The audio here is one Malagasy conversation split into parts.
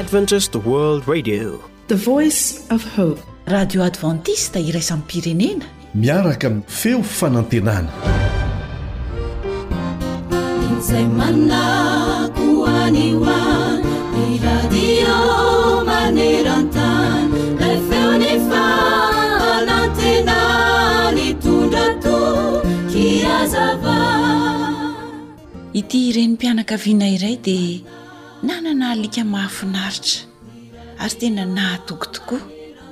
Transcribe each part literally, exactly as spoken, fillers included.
Adventist World Radio, the voice of hope. Radio Adventista iraisam pirenena miaraka amin'ny feo fanantenana. Izay manakoaniwa ny radio maneran-tany ilay feony fanantenana nitondra tokiazava. Ity ireny mpianakaviana iray dia nanana alika mahafinaritra ary tena nahatoky tokoa.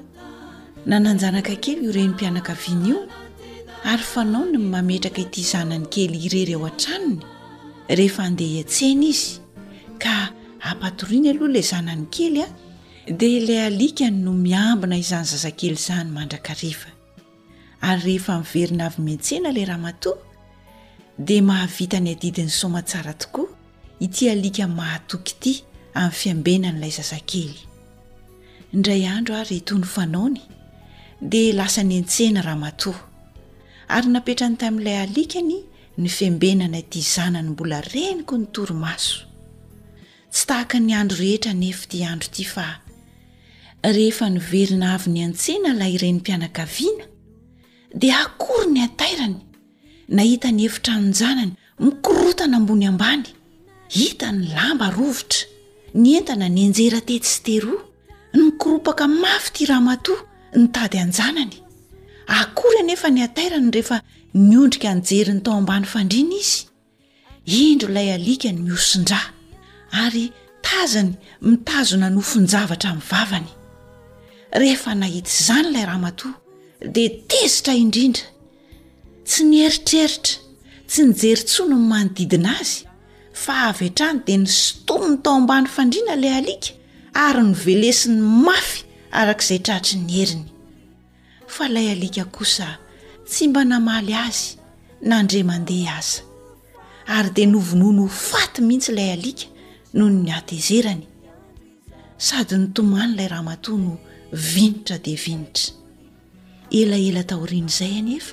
Nananjanaka kely io ireny mpianakaviana io ary fanao ny mametraka ity zanany kely irery ao an-tranony rehefa andeha hiantsena izy ka ampatoriany aloha ilay zanany kely a dia ilay alika no miambina izany zazakely izany mandrakariva. Ary rehefa miverina avy miantsena ilay ramatoa dia mahavita ny adidiny soma tsara tokoa ity alika mahatoky ity amin'ny fiambenan'ilay zazakely. Indray andro ary itony fanaony dia lasa niantsena ramatoa ary napetrany tamin'ilay alikany ny fiambenana ity zanany mbola reniko ny torimaso. Tsy tahaka ny andro rehetra nefa ity andro ity fa rehefa niverina avy niantsena ilay ireny mpianakaviana dia akory ny atairany nahita ny efitranonjanany mikorotana ambony ambany, hita ny lamba rovitra, ny entana ny enjera tetsy sy teroa, nikoropaka mafy ty ramatoa nitady anjanany. Akory anefa ny atairany rehefa niondrika anjeriny tao ambany fandriana izy. Indro ilay alika ny miosindra ary tazany mitazona nofonjavatra amin'ny vavany. Rehefa nahita izany ilay ramatoa dia tezitra indrindra. Tsy nieritreritra, tsy nijery tsony ny manodidina azy, fa avy hatrany dia nisontominy tao ambany fandriana ilay alika ary nivelesiny mafy arak'izay tratry ny heriny. Fa ilay alika kosa tsy mba namaly azy nandre mandeha aza ary dia novonono faty mihitsy ilay alika noho ny hatezerany. Sady nitomany ilay ramatoa no vinitra dia vinitra. Elaela taoriana izay anefa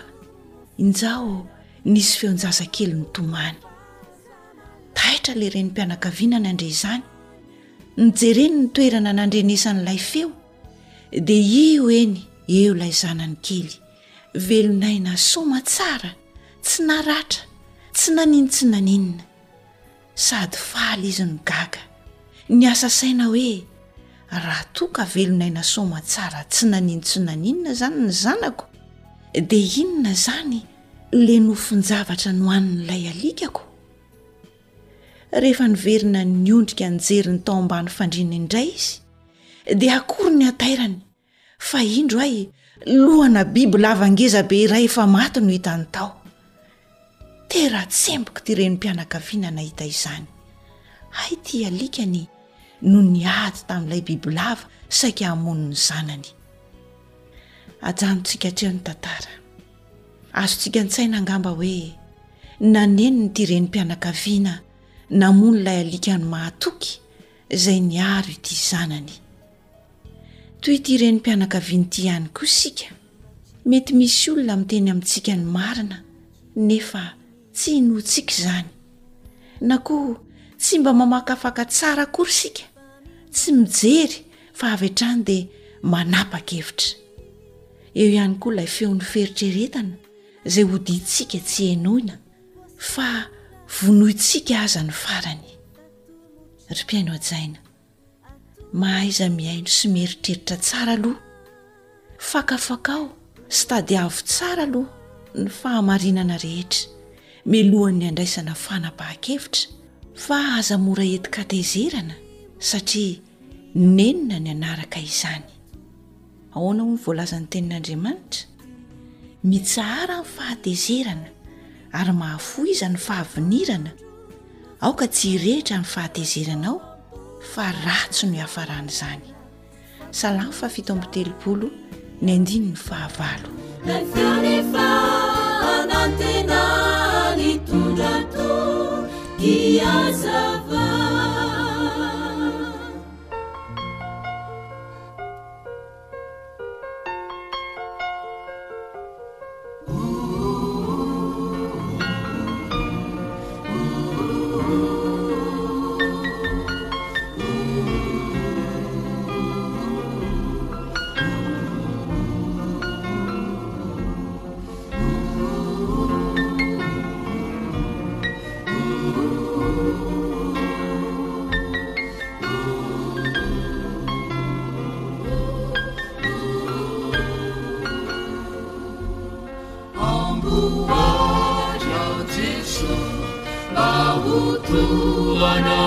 injao nisy feon-jazakely nitomany. Taitra ilay reny mpianakaviana nandre izany, nijereny ny toerana nandrenesan'ilay feo dia io eny eo ilay zanany kely velonaina soma tsara, tsy naratra, tsy nanino tsy naninona, sady faly izy ny gaga. Ny asa saina hoe raha toka velonaina soma tsara, tsy nanino tsy naninona zany ny zanako dia inona zany le nofonjavatra no hanin'ilay alikako. Rehefa niverina niondrika nijeriny tao ambany fandriana indray izy dia akory ny atairany fa indro ay lohana biby lavangeza be iray efa maty no hitany tao. Tera tsemboka ty reny mpianakaviana nahita izany. Hay ty alikany no niady tamin'ilay biby lava saika hamono ny zanany. Ajanontsika hatreo ny tantara. Azontsika an-tsaina angamba hoe naneny ny ty reny mpianakaviana namono ilay alikany mahatoky izay niaro ity zanany. Toy ity reny mpianakaviana ity ihany koa sika. Mety misy olona miteny amintsika ny marina nefa tsy hinoantsika izany. Na koa tsy mba mamakafaka tsara akory sika, tsy mijery fa avy hatrany dia manapa-kevitra. Eo ihany koa ilay feon'ny feritreretana izay hodintsika tsy henoina fa vonointsika aza ny farany. Ry mpiaino ajaina, mahaiza miaino sy mieritreritra tsara aloha, fakafakao sy tady avo tsara aloha ny fahamarinana rehetra melohan'ny andraisana fanapahan-kevitra, fa aza mora entika tezerana satria nenina ny anaraka izany. Ahoana ho ny voalazan'ny tenin'Andriamanitra? Mitsahara ny fahatezerana ary mahafoiza ny fahavinirana. Aoka tsy hirehetra ny fahatezeranao fa ratsy no hiafarany izany. Salamo fafito amby telopolo ny andiny ny fahavalo. Rehefa anantena nitondra tokiazava. amboarao Jeso mahotoana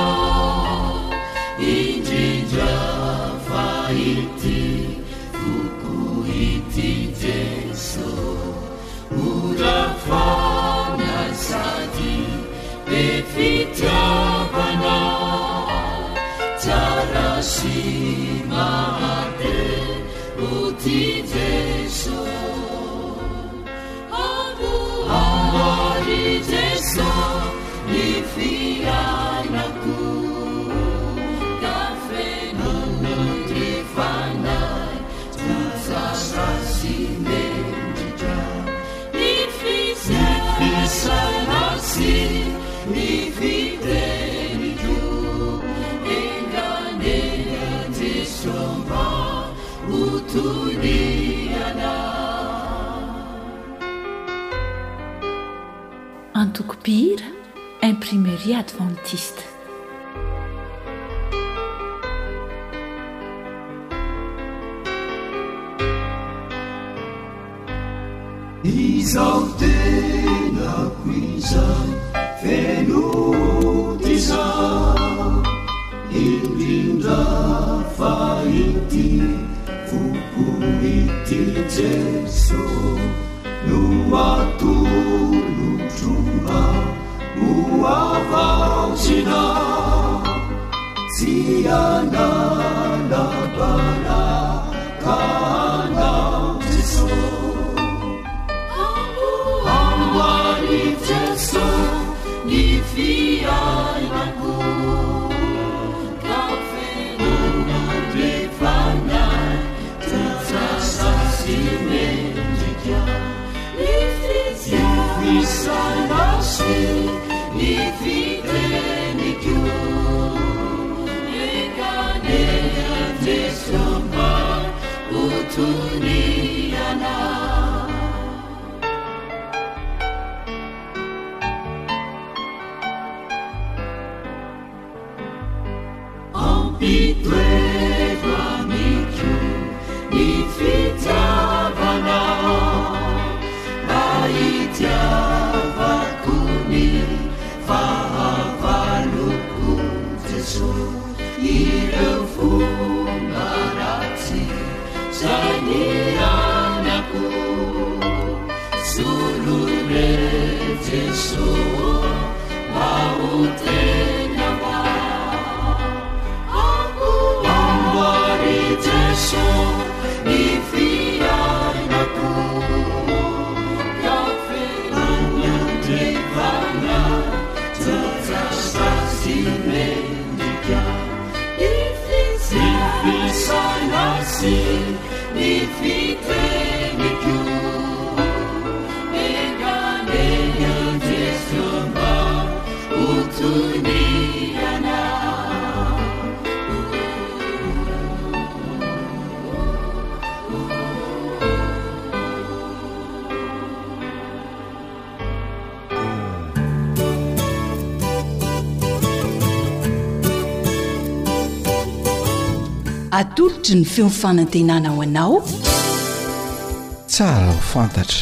indrindra fa ity toko ity Jeso ora fanasady be fitiavana tsara sy mahate oti Jeso amboary Jeso ny fiainako ka fenonondrefanay tsara sy mendrika ny fisana sy ny fiteniko enganena Jeso mba hotoniana Antokopihira Imprimerie Adventiste. Izao tenako izay feno izao indrindra fa ity foko ity Jeso no atolotromba ho avaotsina tsy ananabara anao Jeso amboary Jeso ny fiainako ka fenonandrefanay tsasa sy mendrika ny fisana sy ny fiteniko enganena Jeso mba hotoniana ampitoeva mikyo ny fitiavana ahitiavako ny fahavaloko Jeso ireo fomba ratsy zay ny anako solore Jeso mahotena va amboary Jeso ny fiainako ka fenonandrefana tsasa sy mendrika ny fisana sy ny fiteniko enganena Jeso mba hotoniana Atolotry ny feo fanantenana ho anao tsara ho fantatra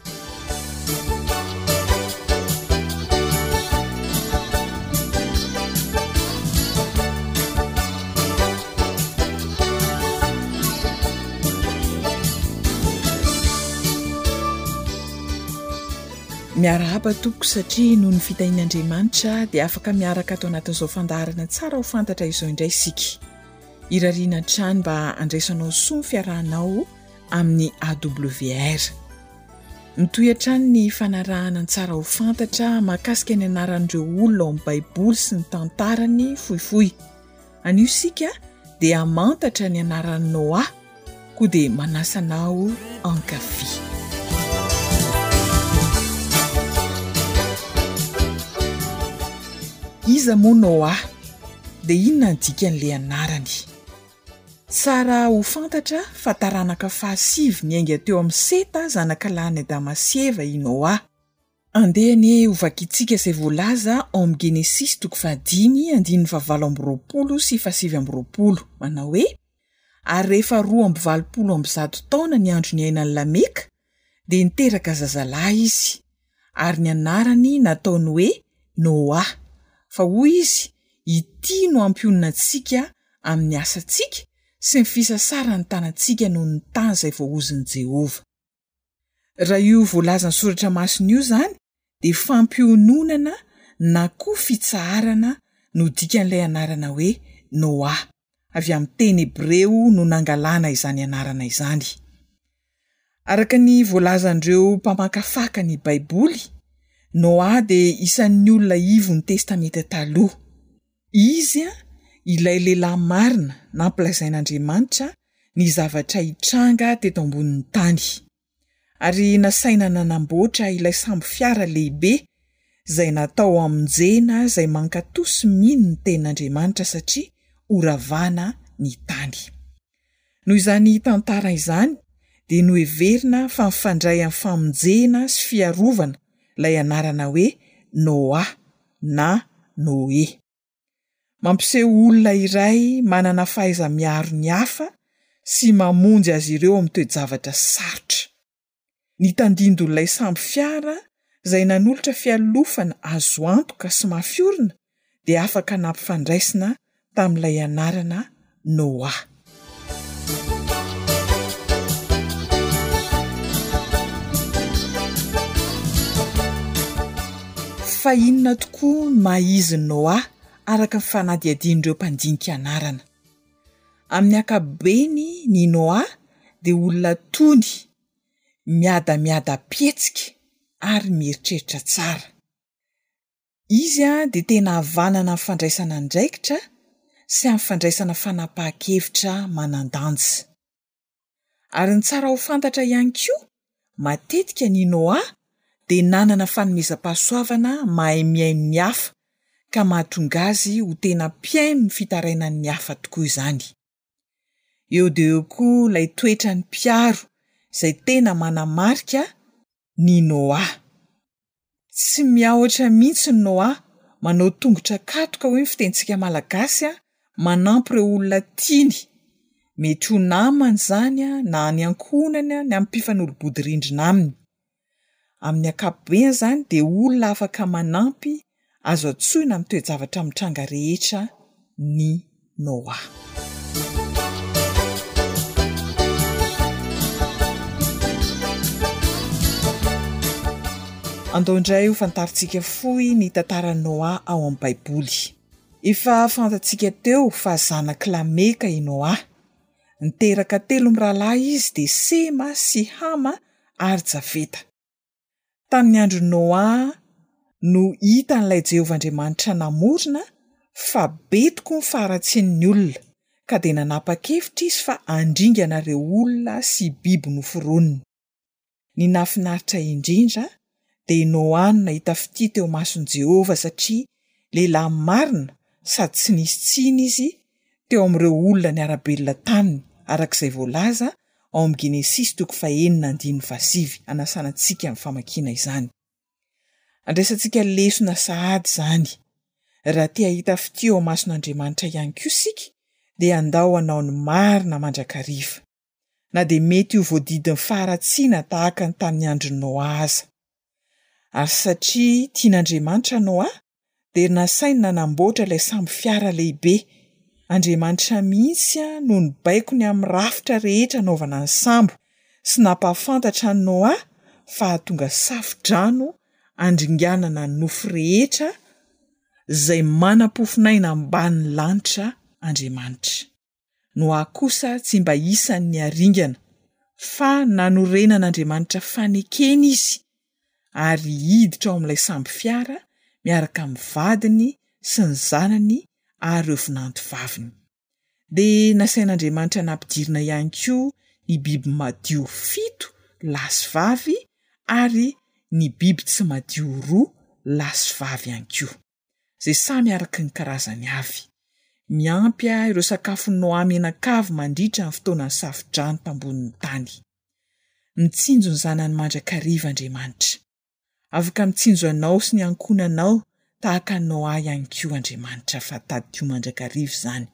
miarahaba tompoko satria noho ny fitahin'Andriamanitra dia afaka miaraka atao anatin'izao fandaharana tsara ho fantatra izao indray isika irariana trano mba andraisanao soa ny fiarahanao amin'ny A W R mitohan-trano ny fanarahana ny tsara ho fantatra mahakasika ny anaran'ireo olona ao amin'ny baiboly sy ny tantarany fohifohy anio isika dia hamantatra ny anaran'i Noa koa dia manasanao ankafy iza moa Noa dia inona ny dikan'ilay anarany tsara ho fantatra fa taranaka fahasivy niainga teo amin'ny Seta zanaka lahiny Adama sy Eva i Noa andehany hovakitsika izay voalaza ao amin'ny Genesis toko fahadimy andininy fahavalo amby roapolo sy fahasivy amby roapolo manao hoe ary rehefa roa amby valopolo amby zato taona ny andro ny ainan'ny Lameka dia niteraka zazalahy izy ary ny anarany nataony hoe Noa, fa hoy izy ity no ampionana antsika amin'ny asantsika sy ny fisasara ny tanantsika noho ny tany izay voaoziny Jehova. Raha io voalaza ny soratra masina io zany dia fampiononana na koa fitsaharana no dikan'ilay anarana hoe Noa. Avy amin'ny teny Hebreo no nangalana izany anarana izany. Araka ny voalazan'ireo mpamakafaka ny Baiboly, Noa dia isan'ny olona ivon'ny testamenta taloha. Izy ilay lehilahy marina nampilazain'Andriamanitra ny zavatra hitranga teto ambonin'ny tany. Ary nasaina nanamboatra ilay sambo fiara lehibe izay natao hamonjena izay mankatosy mino ny tenin'Andriamanitra satria horavana ny tany. Noho izany tantara izany dia noheverina fa mifandray amin'ny famonjena sy fiarovana ilay anarana hoe Noa na Noe. Mampiseho olona iray manana fahaiza-miaro ny hafa sy mamonjy azy ireo amin'ny toe-javatra sarotra. Nitandindon'ilay sambo fiara izay nanolotra fialofana azo antoka sy mafiorina dia afaka nampifandraisina tamin'ilay anarana Noa. Fa inona tokoa ny maha-izy Noa araka ny fanadihadian'ireo mpandinika anarana. Amin'ny ankapobeny ny Noa dia olona tony, miada-miada petsika ary mieritreritra tsara. Izy dia tena havanana amin'ny fandraisana andraikitra sy amin'ny fandraisana fanapahan-kevitra manan-danja. Ary ny tsara ho fantatra ihany koa, matetika ny Noa dia nanana fanomezam-pahasoavana mahay miaino ny hafa ka mahatonga azy ho tena mpiaino ny fitarainan'ny hafa tokoa izany. Eo dia eo koa ilay toetra ny mpiaro izay tena manamarika ny Noa. Tsy miaotra mihitsy ny Noa manao tongotra katoka hoe ny fitentsika malagasy manampy ireo olona tiany. Mety ho namany izany na ny ankohonany ny amin'ny mpifanolo-bodirindrina aminy. Amin'ny ankapobeny zany dia olona afaka manampy azo antsoina amin'ny toe-javatra mitranga rehetra ny Noa. Andao indray ho fantaritsika fohy ny tantara Noa ao amin'ny Baiboly. Efa fantatsika teo fa zanak' Lameka i Noa. Niteraka telo mirahalahy izy dia Sema sy Hama ary Jafeta. Tamin'ny andro Noa no hitan'ilay Jehovah Andriamanitra namorona fa betiko ny faharatsian'ny olona ka dia nanapa-kevitra izy fa andringana ireo olona sy biby noforoniny. Ny nafinaritra indrindra dia Noa no nahita fity teo mason'i Jehovah satria lehilahy marina sady tsy nisy tsiny izy teo amin'ireo olona ny arabelona taminy arak'izay voalaza ao amin'ny Genesisy toko fahaenina andiny fasivy. Anasanantsika amin'ny famakiana izany. Andraisantsika lesona sahady izany. Raha tia hita fity eo mason'Andriamanitra ihany koa isika dia andao hanao ny marina mandrakariva. Na dia mety ho voadidin'ny faharatsiana tahaka ny tamin'ny andro Noa aza. Ary satria tian'Andriamanitra Noa dia nasainy nanamboatra ilay sambo fiara lehibe. Andriamanitra mihitsy no nibaikony amin'ny rafitra rehetra anaovana ny sambo sy nampahafantatra ny Noa fa hahatonga safi-drano andringanana ny nofo rehetra izay manam-pofinaina ambanin'ny lanitra Andriamanitra. Noa kosa tsy mba isan'ny haringana fa nanorenan'Andriamanitra fanekena izy ary hiditra ao amin'ilay sambo fiara miaraka amin'ny vadiny sy ny zanany ary ireo vinanto vaviny. Dia nasain'Andriamanitra nampidirina ihany koa ny biby madio fito lahy sy vavy ary ny biby tsy madio roa lahy sy vavy ihany koa. Izay samy araka ny karazany avy. Miampy ireo sakafo Noa menakavy mandritra ny fotoanany safi-drano tambonin'ny tany. Mitsinjo ny zanany mandrakariva Andriamanitra. Afaka mitsinjo anao sy ny ankohonanao tahaka Noa ihany koa Andriamanitra fa tady mandrakariva izany.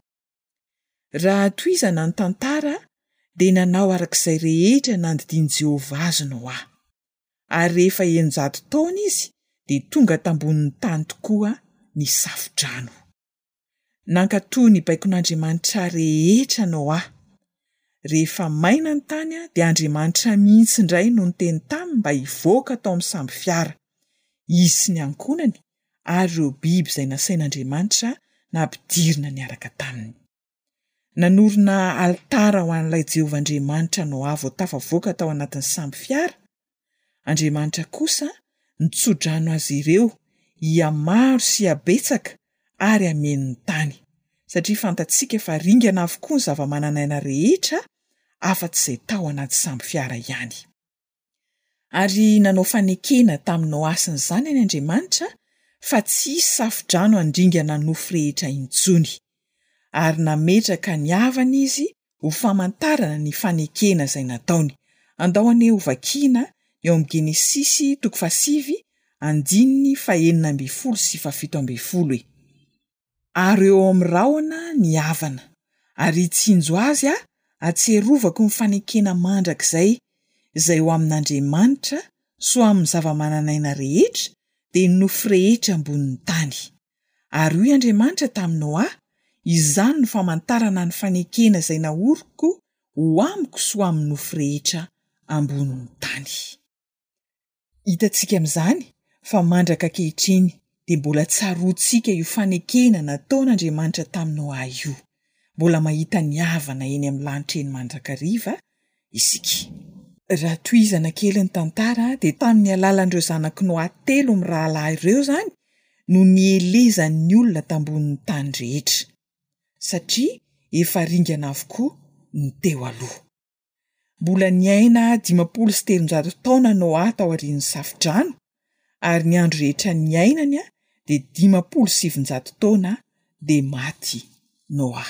Raha tohizana ny tantara dia nanao arak'izay rehetra nandidiany Jehovah azy Noa. ary rehefa eninjato taona izy dia tonga tambonin'ny tany tokoa ny safodrano. Nankatoy ny baikon'Andriamanitra rehetra Noa. Rehefa maina ny tany dia Andriamanitra mihitsy indray no niteny taminy mba hivoaka tao amin'ny samby fiara, izy sy ny ankonany ary ireo biby izay nasain'Andriamanitra nampidirina niaraka taminy. Nanorina altara ho an'ilay Jehovahandriamanitra Noa vao tafavoaka tao anatin'ny samby fiara. Andriamanitra kosa nitsodrano azy ireo hiamaro sy hiabetsaka ary hamen'ny tany, satria fantatsika fa ringana avokoa ny zava-mananaina rehetra afa-tsy izay tao anaty samby fiara ihany. Ary nanao fanekena tamin'ny Noa sy ny zanany Andriamanitra fa tsy hisy safodrano handringana nofo rehetra intsony, ary nametraka ny havana izy ho famantarana ny fanekena izay nataony. Andao ane ho vakiana eo amin'ny Genesisy toko fasivy andininy fahenina amby folo sy fafito amby folo e. Ary eo amin'ny rahona ny havana, ary hitsinjo azy a atserovako ny fanekena mandrakizay izay ho amin'Andriamanitra so amin'ny zava-mananaina rehetra dia nofo rehetra ambonin'ny tany. Ary hoy Andriamanitra tamin'ny Noa, izany no famantarana ny fanekena izay naoriko ho amiko so amin'ny nofo rehetra ambonin'ny tany. Hitantsika amin'izany fa mandraka ankehitriny dia mbola tsaroantsika io fanekena nataon'Andriamanitra tamin'ny Noa io. Mbola mahita ny havana eny amin'ny lanitra eny mandrakariva isika. Raha tohizana kely ny tantara dia tamin'ny alalan'ireo zanaky Noa telo amin'ny rahalahy ireo izany no nielezan'ny olona tambonin'ny tany rehetra, satria efa ringana avokoa ny teo aloha. Mbola niaina dimampolo sy telonjato taona Noa tao aorian'ny safodrano, ary ny andro rehetra niainany dia dimampolo sy sivinjato taona dia maty Noa.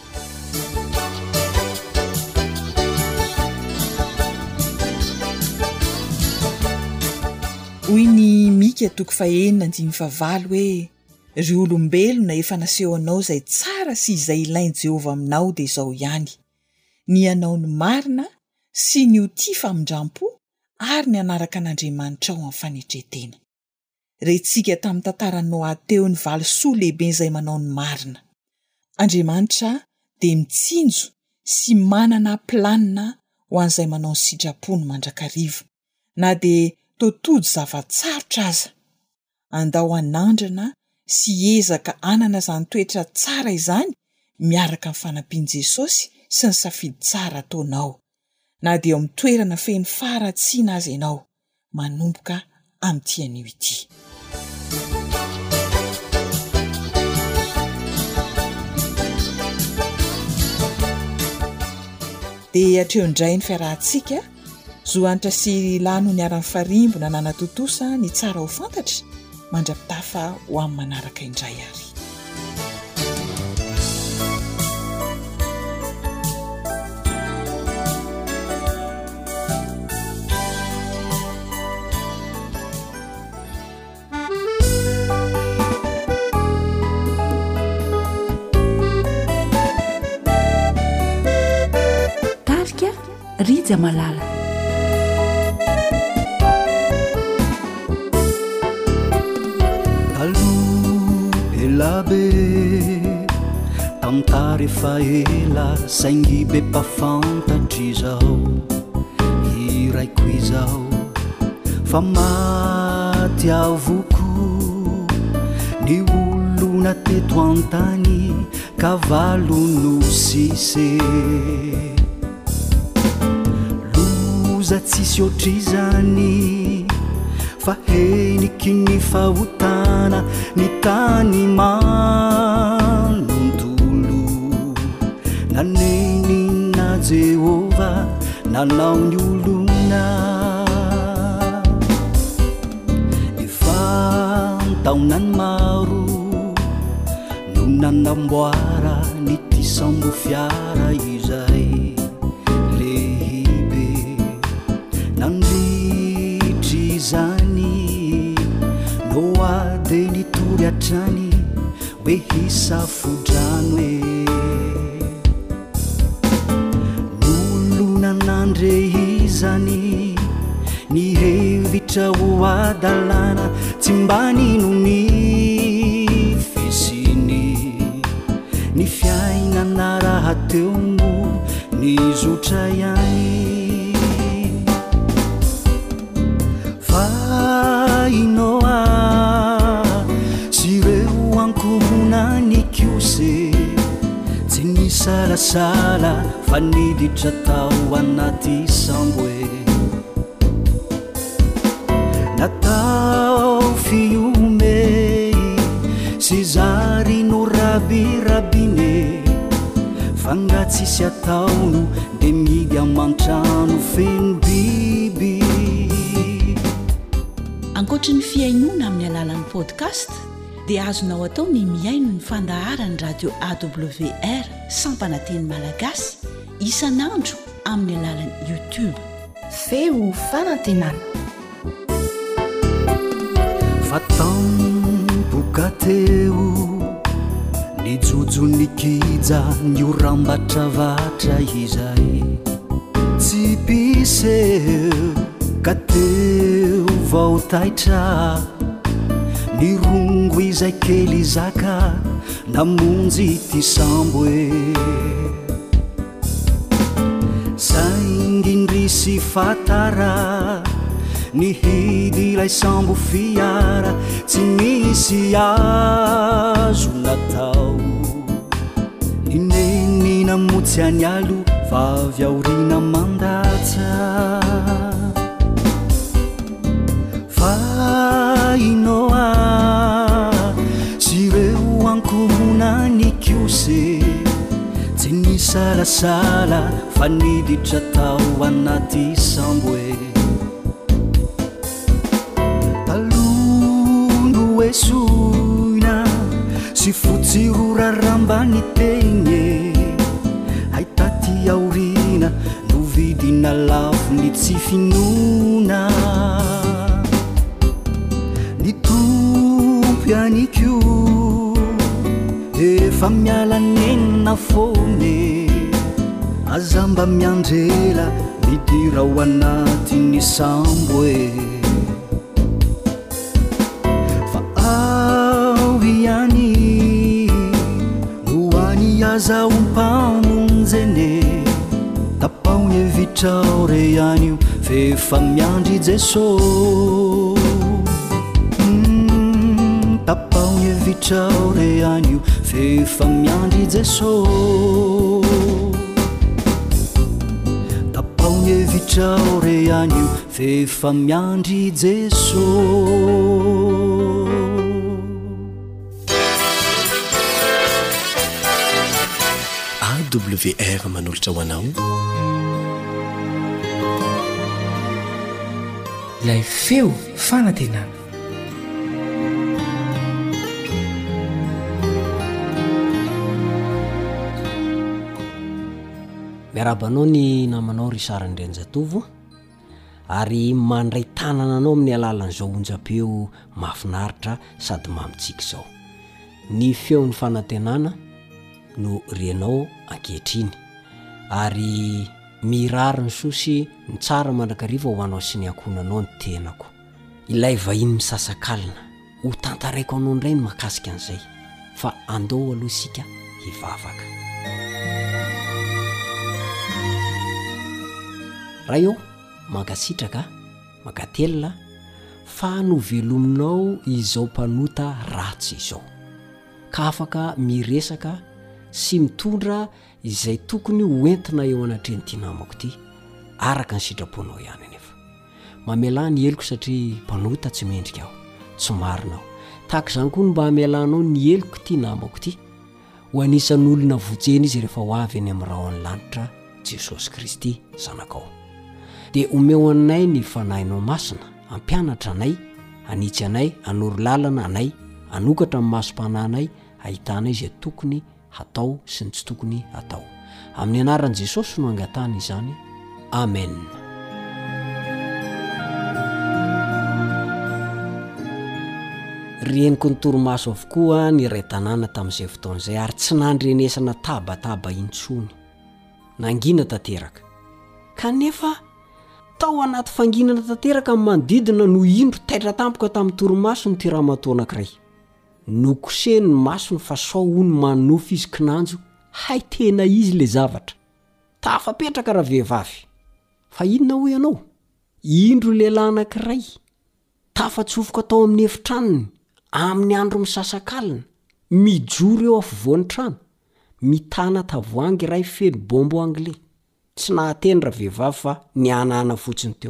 Hoy ny Mika toko fahenina andimy favalo hoe, ry olombelona efa naseho anao izay tsara sy izay ilainy Jehova aminao dia izao ihany, ny anao ny marina sy ny ho tia famindrampo ary ny anaraka an'Andriamanitra ao amin'ny fanetretena. Rentsika tamin'ny tantaran'ny Noa teo ny valosoa lehibe izay manao ny marina. Andriamanitra dia mitsinjo sy manana planina ho an'izay manao ny sitrapony mandrakariva, na dia totojo zavatsarotra aza. Andao anandrana sy ezaka anana izany toetra tsara izany miaraka amin'ny fanampian'i Jesosy sy ny safidy tsara ataonao, na dia amin'ny toerana feno faharatsiana azy ianao, manomboka amin'ity anio ity. Dia hatreo indray ny fiarahantsika, Zoanitra sy Lano ny aran'ny farimbona nanatotosa ny tsara ho fantatra, mandrapitafa ho amin'ny manaraka indray ary. Tarika Rija Malala. Elabe tantara efa ela saingy be mpafantatry izao, iraiko izao fa maty avoko ny olona teto an-tany kavalo no sise, loza tsisy ohatrizany fa heniky ny fahotana ny tany manontolo, naneny na Jehova nanao ny olona, efa taonany maro no nanamboara ny ty sambo fiara izay lehibe, nandritry izany Noa dia nitory hatrany hoe hisafodrano e, n'olona nandre izany ny hevitra ho adalana tsy mba nino ny fisiny ny fiainana raha teo no ny zotra ihany fa inoa sy reo ankohona ny kiose tsy ny salasala fa niditra tao anaty samboe natao fiomey sy zary no rabirabine fangatsisy ataono de midy amantrano feno biby ankoatra ny fiainona amin'ny alalan'ny podcast dia azonao atao ny miaino ny fandaharany radio A W R sampananteny malagasy isanandro amin'ny alalan'ny YouTube feo fanantenana fatampoka teo ny jojo ny kija ny orambatravatra izay tsy piseo ka teo vao taitra ny rongo izay kely zaka namonjy ty sambo e saingindrisy fatara ny hidy ilay sambo fiara tsy misy azo natao ny neny namotsy any alo vavy aorina mandatsa fa inoa sy reo ankohona ny kiose tsy ny salasala fa niditra tao anaty sambo e talono esoina sy fotsy rorarambany tegne aitaty aorina no vidina lafo ny tsy finona ny tompy anikio efa miala nenina fone azamba miandrela midira ho anaty ny sambo e fa ao ihany no any azao mpamonjene tapaony evitrao re ihany io fefa miandry Jesosy tapaony evitrao re ihany io fefa miandry Jesosy tapaony evitrao re ihany io fefa miandry Jesosy A W R manolotra ho anao ilay feo fanantenana miarabanao ny namanao ry sarandrenjatovo ary mandray tanana anao amin'ny alalan'izao onjam-peo mahafinaritra sady mamitsika izao ny feon'ny fanantenana no renao ankehitriny ary mirary ny sosy ny tsara mandrakariva ho anao sy ny ankonanao ny tenako ilay vahiny misasakalina ho tantaraiko anao indray ny mahakasika an'izay fa andao aloha isika hivavaka raha eo mankasitraka mankatelina fa novelominao izao mpanota ratsy izao ka afaka miresaka sy mitondra izay tokony hoentina eo anatreny ty namako ty araka ny sitraponao ihany anefa mamela ny eloko satria mpanota tsy mendrika aho tsy marinao tahaka izany koa no mba hamelanao ny eloko ty namako ty ho anisan'olona vojena izy rehefa ho avy any amin'ny raho any lanitra Jesosy Kristy zanakao dia omeo anay ny fanahinao masina ampianatra anay anitsy anay anoro lalana anay anokatra amin'ny masom-pananay ahitana izay tokony hatao sy ny tsy tokony hatao amin'ny anaran'i Jesosy no angatana izany amen reniko ny toromaso avokoa ny ray tanàna tamin'izay fotoan'izay ary tsy nandrenesana tabataba intsony nangina tanteraka kanefa tao anaty fanginana tanteraka ny manodidina no indro taitra tampoka tamin'ny torimaso ny tirahamato anankiray nokoseny ny masony fa sao ony manofy izy kinanjo hay tena izy le zavatra tafapetraka raha vehivavy fa inona ho ianao indro lehilahy anankiray tafatsofoka tao amin'ny efitranony amin'ny andro misasakalina mijoro eo afovoan'ny trano mitana tavoangy iray feno bombo anglais tsy nahateny raha vehivavy fa nianana fotsiny teo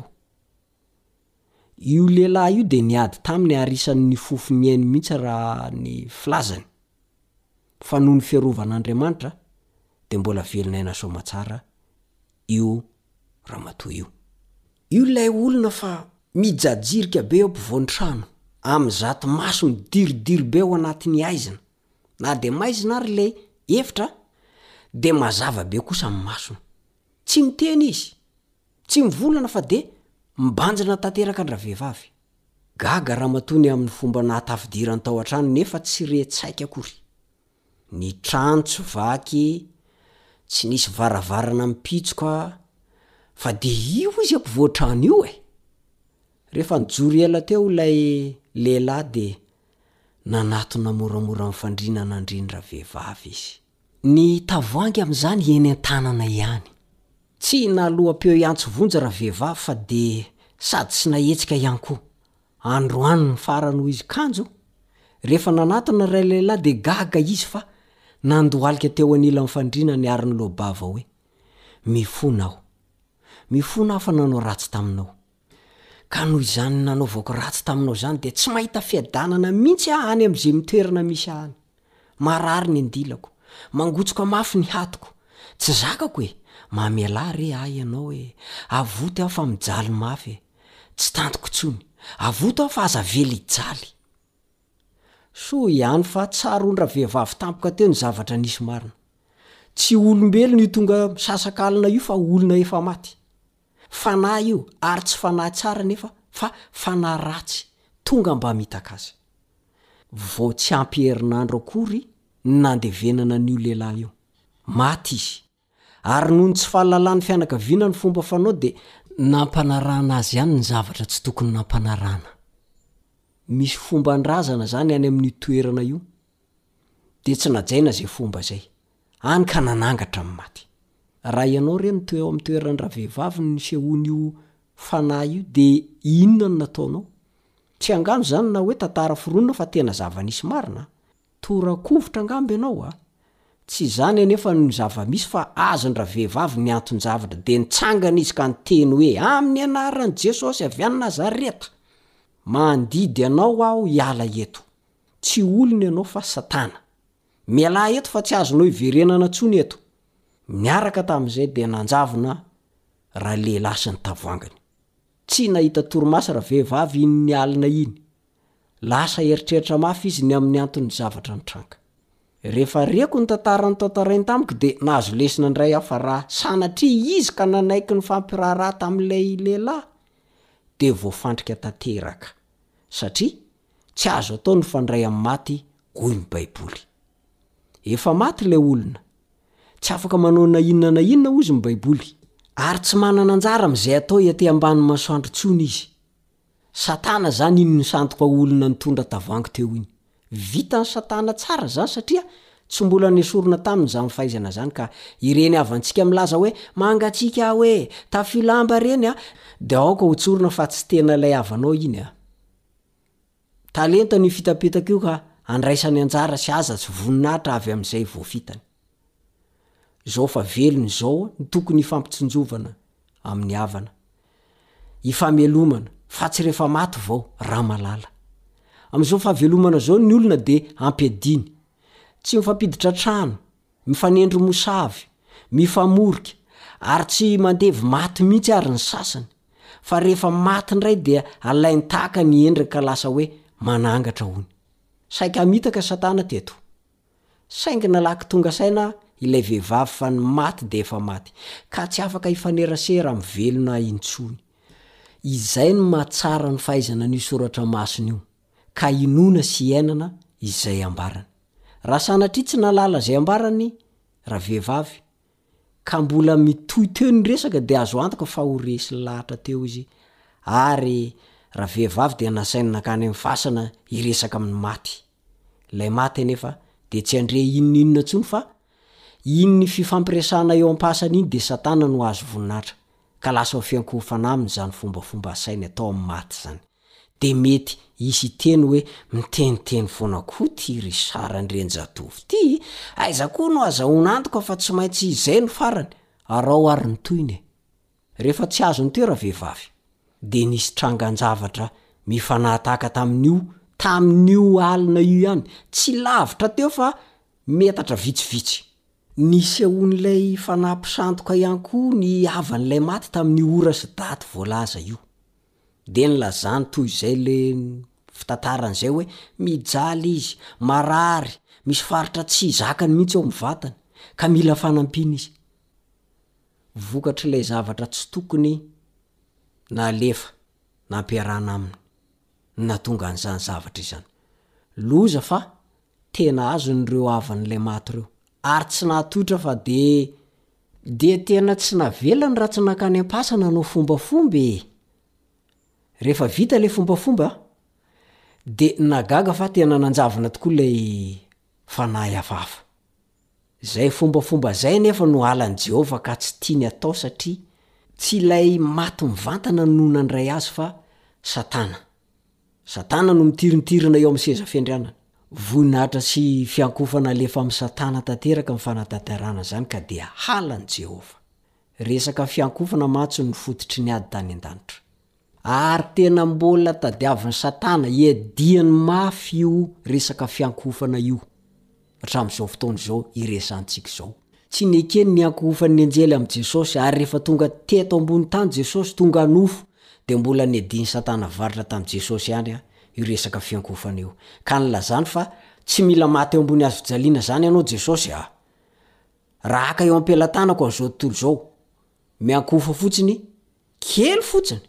io lehilahy io dia niady taminy arisan'ny fofo ny ainy mihitsy raha ny filazany fa noho ny fiarovan'Andriamanitra dia mbola velona soa matsara io ramatoa io io lay olona fa mijajirika be eo ampovoan'ny trano am'zato maso midiridiry be ao anatin'ny aizina na dia maizina ary lay efitra dia mazava be kosa amin'ny masony tsy miteny izy tsy mivolana fa dia mibanjina tanteraka andra vehivavy gaga ramatony amin'ny fomba nahatafidirany tao an-trano nefa tsy retsaika akory ny trano tsy vaky tsy nisy varavarana mipitsoka fa dia io izy ampovoan-trano io e rehefa nijoro ela teo ilay lehilahy dia nanatona moramora mifandrinana andrindra vehivavy izy ny tavoangy amin'izany eny an-tanana ihany tsy naloham-peo iantso vonja raha vehivavy fa dia sady sy nahetsika ihany koa androany ny farany ho izy kanjo rehefa nanatona ray lehilahy dia gaga izy fa nandohalika teo anila mifandrina ny ariny lobava hoe mifona aho mifona aho fa nanao ratsy taminao ka noho izany nanaovako ratsy taminao zany dia tsy mahita fiadanana mihitsy aho any amin'izay mitoerana misy ahany marary ny andilako mangotsoka mafy ny hatiko tsy zakako e mamiala re ah ianao hoe avoto aho fa mijaly mafy e tsy tantoko tsony avoto aho fa aza vely ijaly so ihany fa tsarondra vehivavy tampoka teo ny zavatra nisy marina tsy olombelona io tonga sasakalina io fa olona efa maty fanahy io ary tsy fanahy tsara nefa fa fanahy ratsy tonga mba mitaka azy vao tsy ampy herinandro akory nandevenana n'io lehilahy io maty izy ary noho ny tsy fahalalan'ny fianakaviana ny fomba fanao dia nampanarana azy ihany ny zavatra tsy tokony nampanarana misy fomba ndrazana zany any amin'ny toerana io dia tsy najaina zay fomba zay any ka nanangatra amin'ny maty raha ianao reny toe eo amin'ny toerany raha vehivavy ny sehony io fanahy io dia inona no nataonao tsy angano zany na hoe tantara foronina fa tena zava-nisy marina torakovotra angambo ianao a tsy zany anefa ny zava-misy fa azondraha vehivavy ny anton-javatra dia nitsangana izy ka nyteny hoe amin'ny anaran'i Jesosy avy any Nazareta mandidy ianao aho hiala eto tsy olona ianao fa satana miala eto fa tsy azonao hiverenana tsony eto miaraka tamin'izay dia nanjavona raha lehilahy sy ny tavoangany tsy nahita torimaso raha vehivavy iny ny alina iny lasa eritreritra mafy izy ny amin'ny antony zavatra ny tranka rehefa reko ny tantara ny tantarainy tamiko dia nahazo lesina ndray aho fa raha sanatria izy ka nanaiky ny fampiraharaha tamin'ilay lehilahy dia voafandrika tanteraka satria tsy azo atao ny fandray amin'ny maty hoy ny baiboly efa maty ilay olona tsy afaka manao na inona na inona ozy ny baiboly ary tsy manana anjara amin'izay atao ety ambany masoandro tsony izy satana zany iny ny sandoka olona nitondra tavoangy teo iny vita ny satana tsara zany satria tsy mbola nesorona taminy zany fahaizana zany ka ireny avantsika milaza hoe mangatsika hoe tafilamba reny a dia aoka hotsorona fa tsy tena ilay avanao iny a talenta ny fitapetaka io ka andraisany anjara sy aza tsy voninahitra avy amin'izay voafitany zao fa velony zao ny tokony hifampitsinjovana amin'ny havana hifamelomana fa tsy rehefa maty vao raha malala amin'izao fahavelomana zao ny olona dia ampiadiny tsy mifampiditra trano mifanendro mosavy mifamorika ary tsy mandevy maty mihitsy ary ny sasany fa rehefa maty ndray dia alainy taka ny endrika lasa hoe manangatra hony saika mitaka satana teto saingy nalaky tonga saina ilay vehivavy fa ny maty dia efa maty ka tsy afaka hifanerasera amin'ny velona intsony izay ny mahatsara ny fahaizana ny soratra masony io ka inona sy iainana izay ambarany raha sanatria tsy nalala zay ambarany raha vehivavy ka mbola mitoy teo ny resaka de azo antoka fa ho resy lahatra teo izy ary raha vehivavy de nasainy nakany amin'ny fasana iresaka amin'ny maty lay maty nefa de tsy andre inon'inona ntsony fa inny fifampiresana eo am-pasana iny de satana no azo voninahitra ka lasa fiankofana aminy zany fombafomba asainy atao amin'ny maty zany de mety isy teny hoe miteniteny foana koa ty ry sarandrenjatovy ty aiza koa no azahoana antoka fa tsy maintsy izay no farany arao ary ny toyny rehefa tsy azo ny toera vehivavy de nisy trangan-javatra mifanahataka tamin'io tamin'io alina io ihany tsy lavitra teo fa metatra vitsivitsy nisy aon'ilay fanampisantoka ihany koa ny avan'ilay maty tamin'ny ora sy daty voalaza io de nylazany toy izay le fitantaran'izay hoe mijaly izy marary misy faritra tsy zakany mihitsy ao mivatany ka mila fanampiana izy vokatra ilay zavatra tsy tokony na alefa na ampiarana aminy na tonga an'izany zavatra izany loza fa tena azo nyreo avan'ilay maty reo ary tsy nahatotra fa de de tena tsy navelany raha tsy nakany am-pasana no fombafomba e rehefa vita le fombafomba de nagaga fa tena nanjavana tokoa lay fanahy hafahafa zay fombafomba zay nefa no alan'i Jehova ka tsy tiany atao satria tsy ilay maty mivantana no nandray azy fa satana satana no mitirintirina eo amin'ny seza fiandrianana voninahitra sy fiankofana lefa amin'ny satana tanteraka amin'ny fanatanterana zany ka dia halan'i Jehova resaka fiankofana matsy ny fototry ny ady tany an-danitra ary tena mbola tadiavin'ny satana iadiany mafy io resaka fiankofana io hatramin'izao fotoana izao iresantsika izao tsy nekeny ny ankofan'ny anjely amin'i Jesosy ary rehefa tonga teto ambony tany Jesosy tonga nofo de mbola niadiany satana varitra tamin'i Jesosy ihany a io resaka fiankofana io ka nylazany fa tsy mila maty eo ambony azo fijaliana zany ianao Jesosy a raha aka eo am-pelantanako an'izao tontolo izao miankofa fotsiny kely fotsiny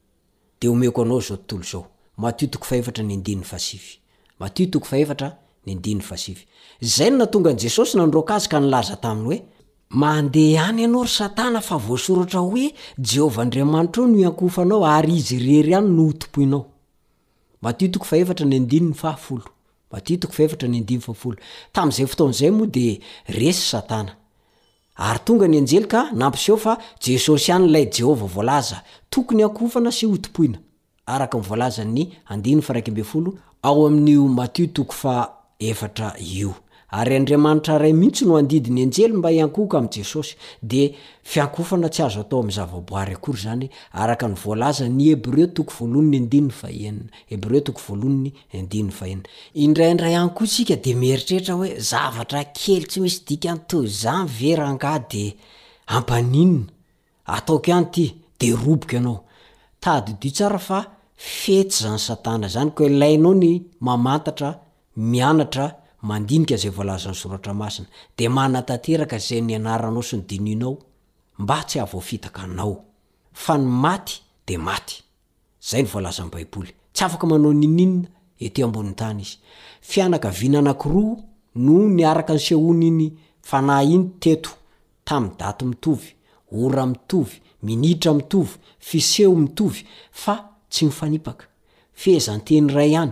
de omeko anao zao tontolo izao Matthieu toko faefatra ny andininy fasivy Matthieu toko faefatra ny andininy fasivy zay no natonga an Jesosy nandroaka azy ka nilaza taminy hoe mandeha any ianao ry satana fa voasoratra hoe Jehova Andriamanitra no iankofanao ary izy rery ihany no tompoinao Matthieu toko faefatra ny andininy fahafolo Matthieu toko faefatra ny andininy fahafolo tamin'izay fotoan'izay moa de resy satana ary tonga ny anjely ka nampiseho fa Jesosy ihany lay Jehova voalaza tokony ankofana sy ho tompoina araka ny voalaza ny andininy faraika amby folo ao amin'io Matthieu toko fa efatra io ary Andriamanitra ray mihitsy no andidiny anjely mba hiankoka amin'i Jesosy de fiankofana tsy azo atao amin'ny zavaboary akory zany araka ny voalaza ny Hebreo toko voalohany ny andininy fahenina Hebreo toko voalohany ny andininy fahenina indraindray ihany koa isika de mieritreritra hoe zavatra kely tsy misy dikany toy zany veranga de ampaninina ataoko ihany ty de roboka ianao tady tsara fa fetsy zany satana zany ko ilainao ny mamantatra mianatra mandinika zay voalaza ny soratra masina de manatanteraka zay ny anaranao sy ny dininao mba tsy ahavoafitaka anao fa ny maty de maty zay ny voalaza ny baiboly tsy afaka manao nininina ety ambony tany izy fianakaviana anankiroa no niaraka ny sehony iny fanahy iny teto tamin'ny daty mitovy ora mitovy minitra mitovy fiseho mitovy fa tsy mifanipaka fehezanteny ray ihany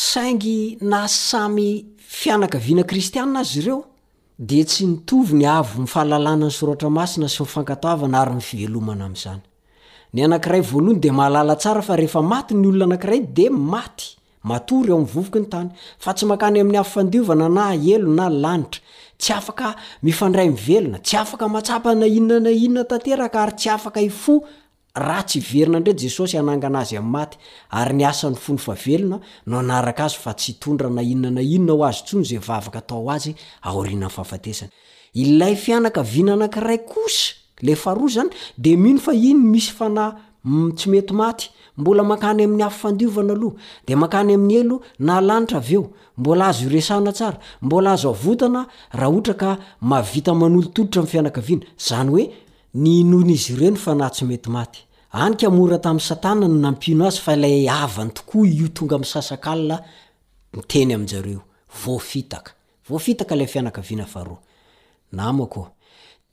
saingy na samy fianakaviana kristianina azy ireo de tsy mitovy ny avo ny fahalalana ny soratra masina sy mifankatoavana ary ny fivelomana amin'izany ny anankiray voalohany de mahalala tsara fa rehefa maty ny olona anankiray de maty matory ao mivovoky ny tany fa tsy makany amin'ny afandiovana na elo na lanitra tsy afaka mifandray mivelona tsy afaka matsapa na inona na inona tanteraka ary tsy afaka ifo raha tsy verina indray Jesosy anangana azy amin'ny maty ary ny asan'ny fony favelona no anaraka azy fa tsy tondra na inona na inona ho azy tsony zay vavaka atao azy aorianany fahafatesany ilay fianakaviana anankiray kosa le faharoa zany de mino fa iny misy fana tsy mety maty mbola makany amin'ny afandiovana aloha de makany amin'ny elo na lanitra aveo mbola azo iresana tsara mbola azo avotana raha ohatra ka mavita manolotoditra amin'ny fianakaviana zany hoe ny inon'izy ireny fa na tsy mety maty anika mora tamin'ny satana no nampino azy fa ilay avany tokoa io tonga amin'ny sasakalina miteny aminjareo voafitaka voafitaka ilay fianakaviana faharoa namako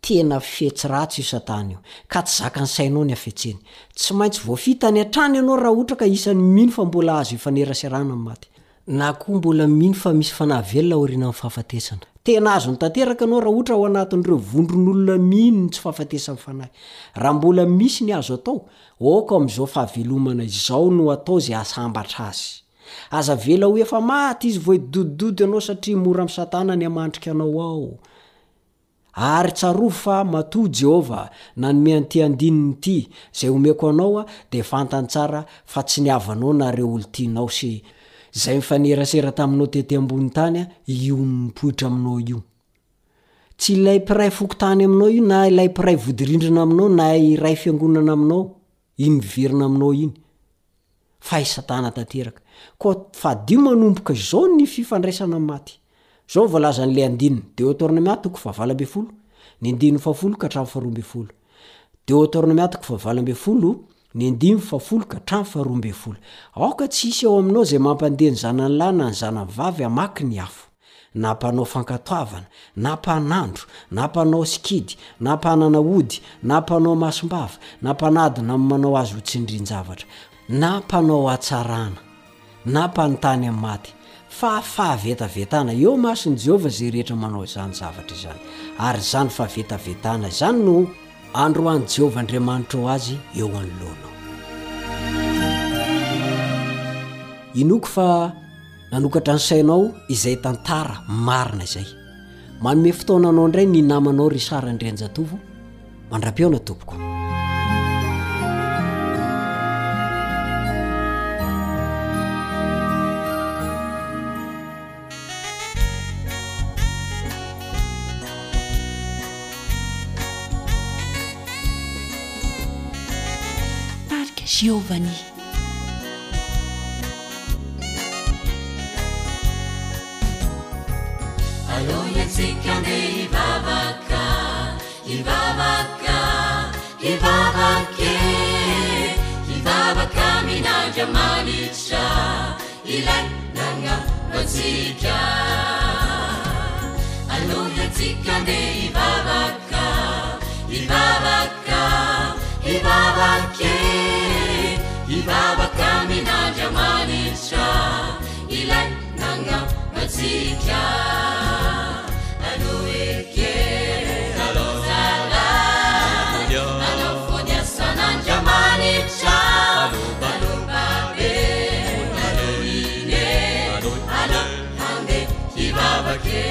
tena fetsy ratsy io satana io ka tsy zaka ny sainao ny afetseny tsy maintsy voafitany atrany ianao raha ohatra ka isan'ny mino fa mbola azo ifanerasarana ny maty na koa mbola mino fa misy fanavelona orina amin'ny fahafatesana tena azo ny tanteraka anao raha ohatra ao anatin'ireo vondron'olona mino ny tsy fahafatesany fanahy raha mbola misy ny azo atao oka amin'izao fahavelomana izao no atao zay asambatra azy aza vela ho efa maty izy voidodidody anao satria mora amin'ny satana ny amandrika anao ao ary tsarofo fa matoa Jehova nanome an'ity andininy ity zay omeko anao a de fantany tsara fa tsy niavanao na reo olo tianao sy zay mifanerasera taminao tety ambony tany a io mipoitra aminao io tsy ilay mpiray fokotany aminao io na ilay mpiray vodirindrina aminao na iray fiangonana aminao iny miverina aminao iny fa i satana tanteraka ko fadio manomboka izao ny fifandraisana maty zao voalaza n'le andininy Deutéronomia toko fahavalo folo ny andininy fafolo ka hatramin'ny faharoa ambin'ny folo Deutéronomia toko fahavalo ambin'ny folo ny andininy fafolo ka hatramin'ny faharoa ambin'ny folo aoka tsy isy ao aminao zay mampandeha ny zanany lahy na ny zanany vavy amaky ny afo na mpanao fankatoavana na mpanandro na mpanao sikidy na mpanana ody na mpanao masombava na mpanadina manao azy ho tsindrin-javatra na mpanao atsarana na mpanontany amin'ny maty fa fahavetavetana eo masony Jehova zay rehetra manao zany zavatra izany ary zany fahavetavetana zany no androany Jehova Andriamanitra ho azy eo anoloanao inoko fa nanokatra ny sainao izay tantara marina izay manome fotoananao indray ny namanao ry Sara Andrianjatovo mandra-peona tompoko Giovanni Aloha tsika nde ivavaka ivavaka ivavake ivavaka minandra manitra ilay nangavantsika Aloha tsika nde ivavaka ivavaka ivavake ivavaka minandra manitra ilay nangavantsika Aloeke alozala alofonya sanandra manitra alobabe alorine alohande ivavake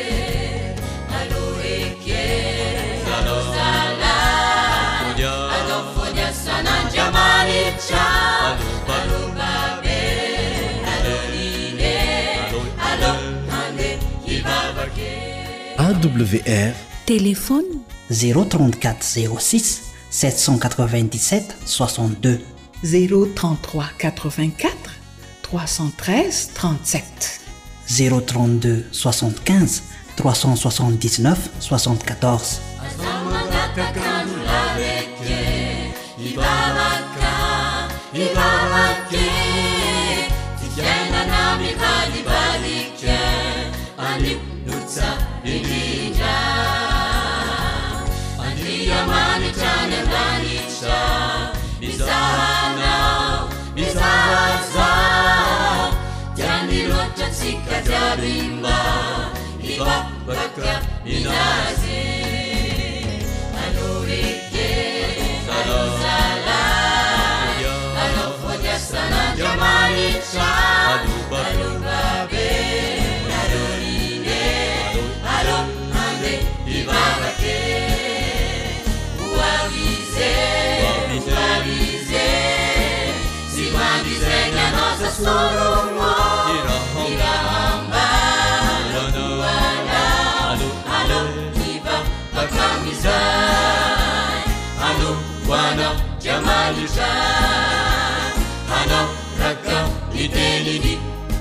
Aloeke alozala alofonya sanandra manitra alobabe alorine alohande ivavake A W R téléphone zéro trente-quatre zéro six sept cent quatre-vingt-dix-sept soixante-deux zéro trente-trois quatre-vingt-quatre trois cent treize trente-sept zéro trente-deux soixante-quinze trois cent soixante-dix-neuf soixante-quatorze ivavaka ivavake tikiainana mikalibalika ani nutsa indindra andria manitra ny andanitra mizahanao mizahaza tianiloatra tsika jiabimba ivavaka minazy Aloeke alozala alofonya sanandra manitra alobabe alorine alohande ivavake uavize uavize siwangizenya nosa soromo irahamba aloana alo ivavaka mizai alo wana jamalisa alo raka itenini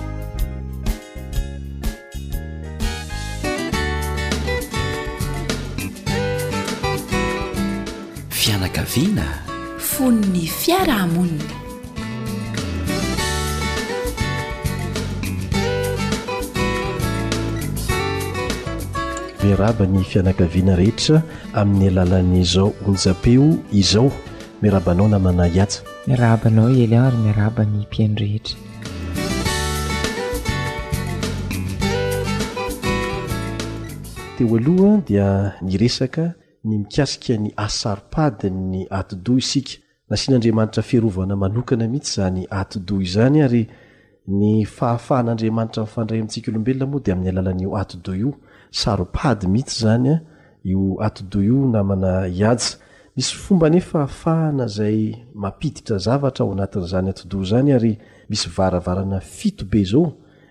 Fianakaviana fon'ny fiarahamonina miaraba ny fianakaviana rehetra amin'ny alalan'izao onjapeo izao. Miarabanao namana Yatsa. Miarabanao Elian ary miaraba ny mpiaino rehetra. Teo aloha dia niresaka ny mikasika ny asaripady ny atidoha isika. Nasian'Andriamanitra fiarovana manokana mihitsy zany atidoha izany, ary ny fahafahan'Andriamanitra mifandray amintsika olombelona moa dia amin'ny alalan'io atidoha io. Saripady mihitsy zany a io atidoha io namana Yatsa. Misy fomba nefa ahafahana izay mampiditra zavatra ao anatin'izany atidoha zany, ary misy varavarana fito be zao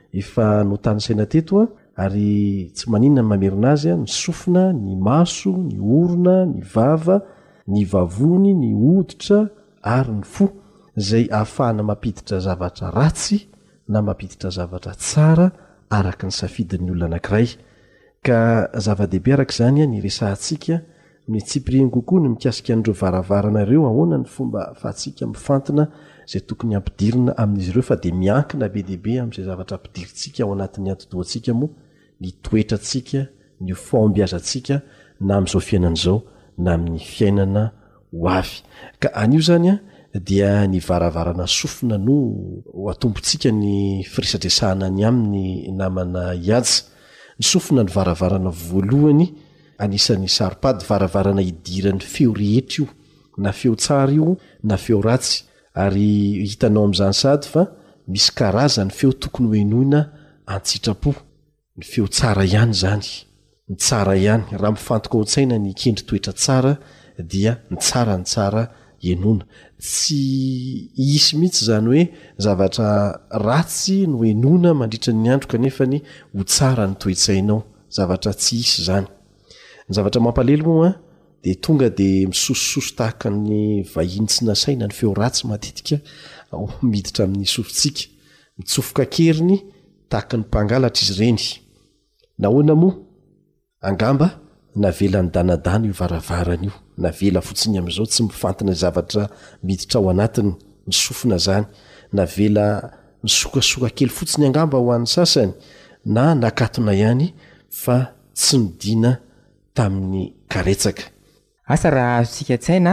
efa notanisaina teto a, ary tsy maninona mamerina azy a: ny sofina, ny maso, ny orona, ny vava, ny vavony, ny hoditra ary ny fo, izay ahafahana mampiditra zavatra ratsy na mampiditra zavatra tsara araka ny safidin'ny olona anankiray. Ka zava-dehibe araka izany a ny resahantsika ny tsipiriny kokoa ny mikasika an'ireo varavarana ireo, ahoana ny fomba fahatsika mifantona izay tokony ampidirina amin'izy ireo, fa dia miankina be dehibe amin'izay zavatra ampidirintsika ao anatin'ny atidohantsika moa, ny toetrantsika, ny fombiazantsika na amin'izao fiainana izao na amin'ny fiainana ho avy. Ka anio zany a dia ny varavarana sofina no atombotsika ny firesadresahana ny amin'ny namana Yatsa. Ny sofina ny varavarana voalohany, anisan'ny saripady, varavarana idiran'ny feo rehetra io, na feo tsara io na feo ratsy, ary hitanao amin'izany sady fa misy karazany feo tokony hoenoina an-tsitrapo. Ny feo tsara ihany zany, ny tsara ihany. Raha mifantoka ao an-tsaina ny kendry toetra tsara dia ny tsara ny tsara enona. Tsy hisy mihitsy zany hoe zavatra ratsy no enona mandritra ny andro kanefa ny ho tsara ny toetsainao, zavatra tsy hisy zany. Ny zavatra mampalelo moa dia tonga dia misosososo tahaka ny vahiny tsy nasaina ny feo ratsy matetika ao miditra amin'ny sofintsika, mitsofoka keriny tahaka ny mpangalatra izy ireny. Nahoana moa? Angamba navelany danadana io varavarana io, navela fotsiny amin'izao, tsy mifantana zavatra miditra ao anatiny, ny sofina zany. Navela misokasoka kely fotsiny angamba ho an'ny sasany, na nakatona ihany fa tsy midina tamin'ny karetsaka. Asa raha azontsika tsaina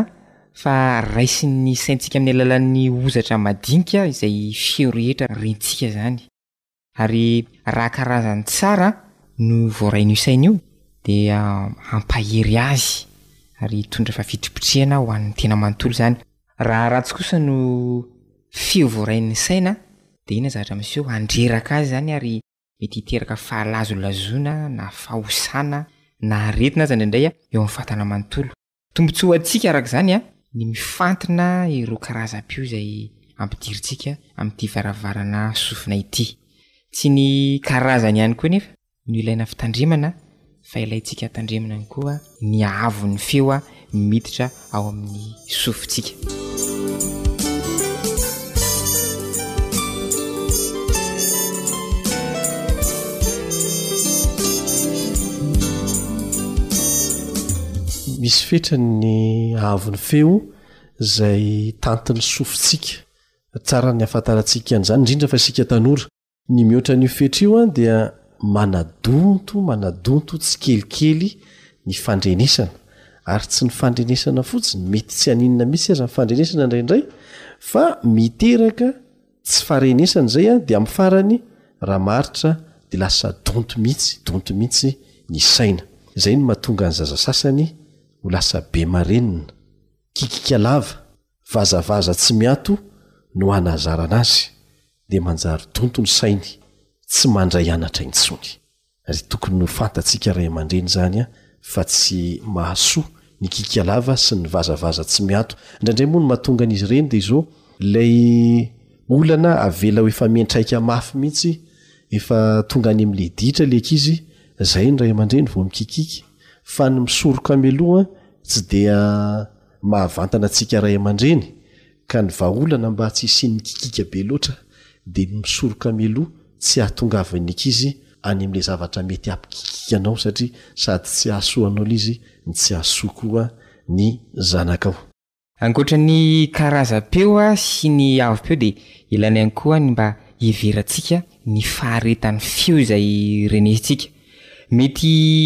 fa raisin'ny saintsika amin'ny alalan'ny ozatra madinika izay feo rehetra rentsika zany, ary raha karazany tsara no voarain'io saina io dia ampahery azy ary tondra fa fitripotrihana ho an'ny tena manontolo zany. Raha ratsy kosa no feo voarain'ny saina dia ina zavatra miseho andreraka azy zany, ary mety hiteraka fahalazolazona na fahosana na aretina azy indraindray eo amin'ny fatana manontolo. Tombontsoa antsika araka izany a ny mifantina ireo karazam-peo izay ampidirintsika amin'ity varavarana sofina ity. Tsy ny karazany ihany koa nefa ny ilaina fitandremana, fa ilaintsika tandremana ihany koa ny avon'ny feo a miditra ao amin'ny sofintsika. Misy fetrany avon'ny feo izay tantin'ny sofintsika. Tsara ny ahafantarantsika an'izany, indrindra fa isika tanora. Ny mihoatra n'io fetra io a dia manadonto, manadonto tsy kelikely ny fandrenesana, ary tsy ny fandrenesana fotsiny, mety tsy haninona mihitsy aza ny fandrenesana indraindray, fa miteraka tsy faharenesana izay a dia amin'ny farany raha maritra dia lasa donto mihitsy, donto mihitsy ny saina. Izay no mahatonga ny zaza sasany ho lasa be marenina, kikika lava, vazavaza tsy miato no hanazarana azy, dia manjary donto ny sainy, tsy mandray anatra intsony. Ary tokony ho fantatsika ray aman-dreny zany a fa tsy mahasoa ny kikika lava sy ny vazavaza tsy miato. Indraindray moa no mahatonga an'izy ireny dia izao ilay olana avela ho efa miantraika mafy mihitsy, efa tonga any amin'ilay ditra ilay ankizy, izay ny ray aman-dreny vao mikikika. Fa ny misoroka meloa tsy dia mahavantana antsika ray aman-dreny, ka ny vahaolana mba tsy hisian'ny kikika be loatra dia ny misoroka meloa tsy ahatongavan'ny ankizy any amin'ilay zavatra mety ampikikikanao, satria sady tsy ahasoanao izy ny tsy ahasoa koa ny zanakao. Ankoatra ny karazam-peo a sy ny avim-peo dia ilaina ihany koa ny mba hiverantsika ny faharetan'ny feo izay renesintsika. Mety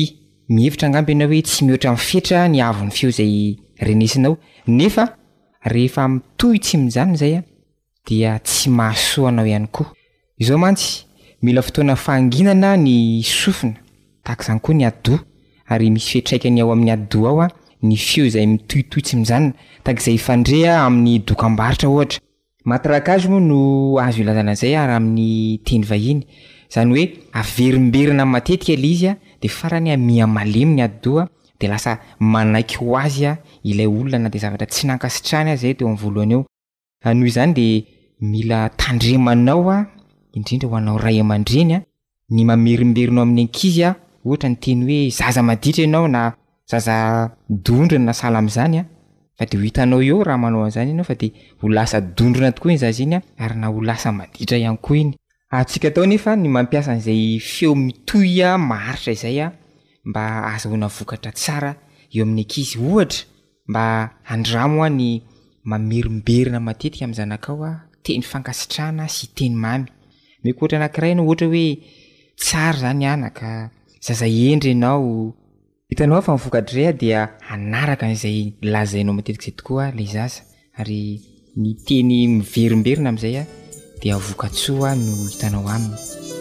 mihevitra angamby ianao hoe tsy mihoatra mifetra ny avon'ny feo zay renesinao nefa rehefa mitohy tsy mijanona zay a dia tsy mahasoanao ihany koa. Izao mantsy mila fotoana fanginana ny sofina tahaka izany koa ny ado ary misy fetraikany ao amin'ny ado ao a ny feo zay mitohitohy tsy mijanona tahaka izay fandrea amin'ny dokam-barotra ohatra. Matrakazy moa no azo ilazana zay ary amin'ny teny vahiny zany hoe averimberina matetika ilay izy a de farany mia malemy ny ado de lasa manaiky ho azy a ilay olona na de zavatra tsy nankasitrany azy zay teo amin'ny voalohany eo. Noho izany de mila tandremanao a indrindra ho anao ray aman-dreny a ny mamerimberina amin'ny ankizy a ohatra ny teny hoe zaza maditra ianao na zaza dondrona na sala am'izany a fa de ho hitanao eo raha manao an'izany ianao fa de ho lasa dondrona tokoa iny zaza iny a ary na ho lasa maditra ihany koa iny. Atsika tao nefa ny mampiasa an'izay feo mitohy a maharitra izay a mba azahoana vokatra tsara eo amin'ny ankizy ohatra mba andramo a ny mamerimberina matetika amin'ny zanakao a teny fankasitrahana sy teny mamy. Mikoatra anankiray ianao ohatra hoe tsara zany anaka zaza endry ianao hitanao fa mivokatra iray a dia anaraka an'izay lazainao matetika izay tokoa lay zaza ary ny teny miverimberina amin'izay a dia vokatsoa no hitanao aminy.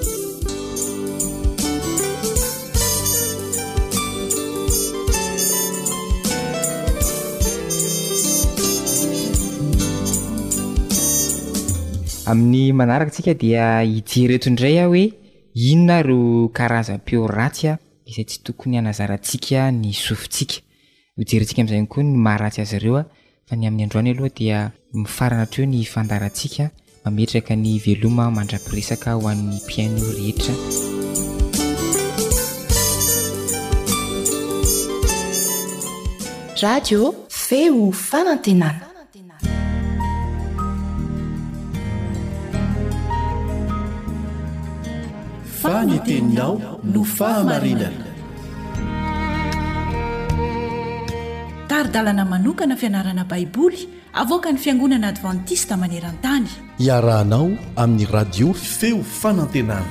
Amin'ny manaraka tsika dia hijereto indray a hoe inona ro karazam-peo ratsy a izay tsy tokony hanazarantsika ny sofintsika. Hijerentsika amin'izay koa ny maharatsy azy ireo a fa ny amin'ny androany aloha dia mifarana hatreo ny fandarantsika mametraka ny veloma mandrapiresaka ho an'ny mpiaino rehetra. Radio feo fanantenana. Faniteninao no fahamarinana. Taridalana manokana fianarana baiboly avoaka ny fiangonana adventista maneran-tany. Iarahanao amin'ny radio feo fanantenana.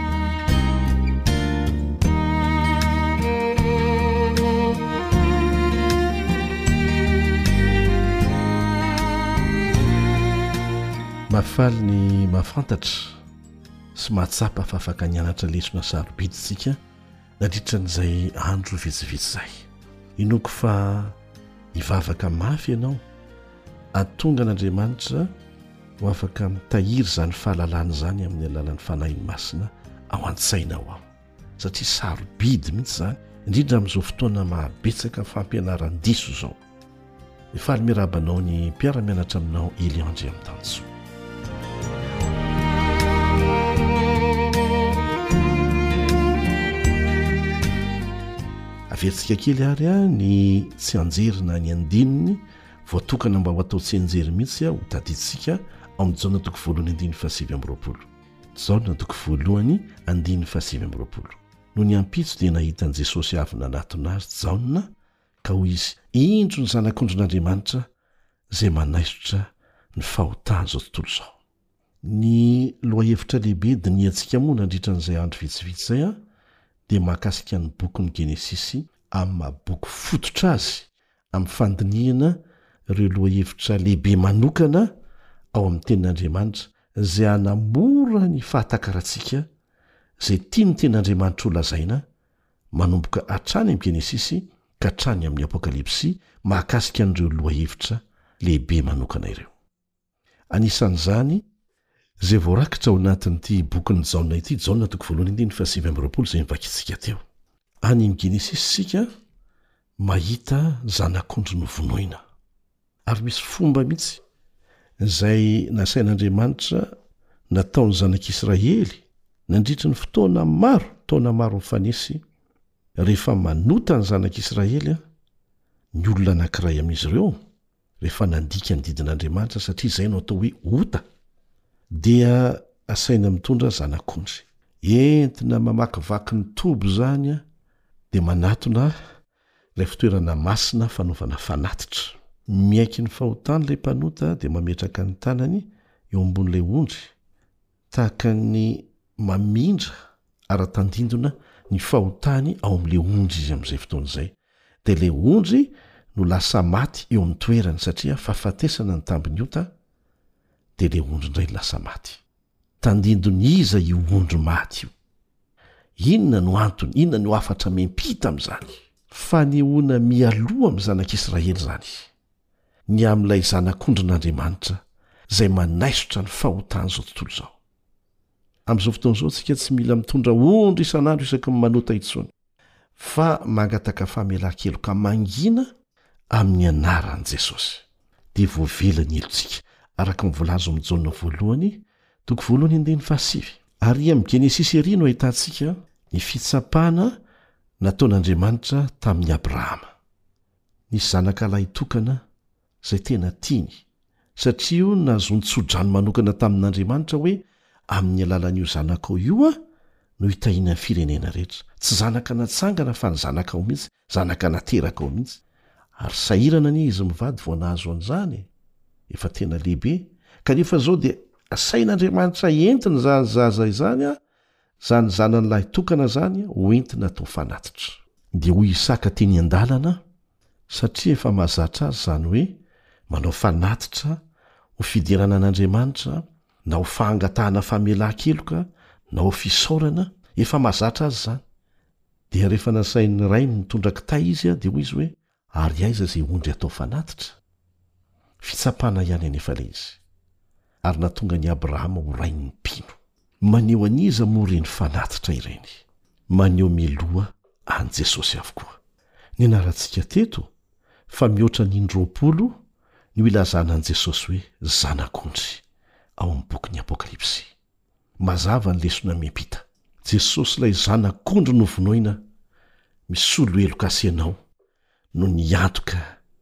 Mafaly ny mahafantatra sy mahatsapa fa afaka nianatra lesona sarobiditsika nadritran'izay andro vitsivitsy zay. Inoko fa hivavaka mafy ianao atonga n'Andriamanitra ho afaka mitahiry zany fahalalana zany amin'ny alalan'ny fanahin'ny masina ao an-tsainao ao satria sarobidy mihitsy zany indrindra amin'izao fotoana mahabetsaka fampianaran-diso zao. Efaly mirabanao ny mpiara-mianatra aminao Eliandre Amtanso. Avetsika kely ary a ny tsy anjerina ny andininy voatokana mba ho atao tsy anjery mihitsy a ho taditsika ao amin'ny jaona toko voalohany andiny fahasivy amby roapolo. Jaona toko voalohany andiny fahasivy amby roapolo. No ny ampitso dia nahitan'i Jesosy avy nanatona azy jaona ka hoy izy indro ny zanak'ondron'Andriamanitra zay manaisotra ny fahotana zao tontolo zao. Ny lohahevitra lehibe dia niantsika moa nandritran'izay andro vitsivitsy zay a dia mahakasika ny boky ny Genesisy amin'ny mahaboky fototra azy amin'ny fandinihana ireo lohahevitra lehibe manokana ao amin'ny tenin'Andriamanitra zay hanamora ny fahatakaratsika zay tia ny tenin'Andriamanitra ho lazaina manomboka hatrany amin'ny Genesisy ka hatrany amin'ny Apokalipsy mahakasika an'ireo lohahevitra lehibe manokana ireo. Anisan'izany zay voarakitra ao anatin'ity bokin'ny Jaona ity, Jaona toko voalohany andiny fahasivy amby roapolo zay mivakitsika teo. Any amin'ny Genesisy sika mahita zanak'ondry novonoina. Ary misy fomba mihitsy zay nasain'Andriamanitra nataony zanak'Israely nandritra ny fotoana maro, taona maro mifanesy rehefa manota ny zanak'Israely ny olona anankiray amin'izy ireo rehefa nandika ny didin'Andriamanitra satria izay no atao hoe ota dia asaina mitondra zanak'ondry. Entina mamakivaky ny tobo zany a dia manatona ilay fitoerana masina fanaovana fanatitra. Miaiky ny fahotany ilay mpanota dia mametraka ny tanany eo ambon'ilay ondry tahaka ny mamindra ara-tandindona ny fahotany ao am'le ondry izy am'izay fotoana izay dia le ondry no lasa maty eo amin'ny toerany satria fahafatesana ny tambiny ota dia le ondry indray lasa maty. Tandindony iza io ondry maty io? Inona no antony, inona no afatra mempita amin'izany? Fanehoana mialoha amin'ny zanak'Israely zany. Ny amin'ilay zanak'ondrin'Andriamanitra izay manaisotra ny fahotany izao tontolo izao. Amin'izao fotoana izao tsika tsy mila mitondra ondry isan'andro isaky ny manota intsony, fa mangataka famelan-keloka mangina amin'ny anaran'i Jesosy. Dia voavela ny elontsika araka mivolazo amin'ny Jaona voalohany toko voalohany andeny fahasivy. Ary amin'ny Genesisy ery no ahitantsika ny fitsapana nataon'Andriamanitra tamin'ny Abrahama. Nisy zanakalahy tokana izay tena tiany, satria nazony tsodrano manokana tamin'Andriamanitra hoe amin'ny alalan'io zanakao io a no hitahina ny firenena rehetra. Tsy zanaka natsangana fa ny zanakao mihitsy, zanaka naterakao mihitsy. Ary sahirana ny izy mivady vao nahazo an'izany, efa tena lehibe. Kanefa zao dia asain'Andriamanitra entina zany zaza izany a, zany zanan'lahy tokana zany ho entina atao fanatitra. Dia hoy Isaka teny an-dalana, satria efa mahazatra azy zany hoe manao fanatitra ho fidirana an'Andriamanitra, na ho fahangatahana famelan-keloka, na ho fisaorana, efa mahazatra azy zany. Dia rehefa nasain'ny ray mitondra kitay izy a, dia hoy izy hoe ary aiza izay ondry atao fanatitra? Fitsapana ihany anefa ilay izy. Ary natonga ny Abrahama ho rainy mpino. Maneho aniza moa ireny fanatitra ireny? Maneho miloha an' Jesosy avokoa. Ny anarantsika teto fa mihoatra ny indroapolo no ilazana an' Jesosy hoe zanak'ondry ao amin'ny bokin'ny Apokalipsy. Mazava ny lesona miampita. Jesosy ilay zanak'ondry no vonoina, misolo heloka asianao no niantoka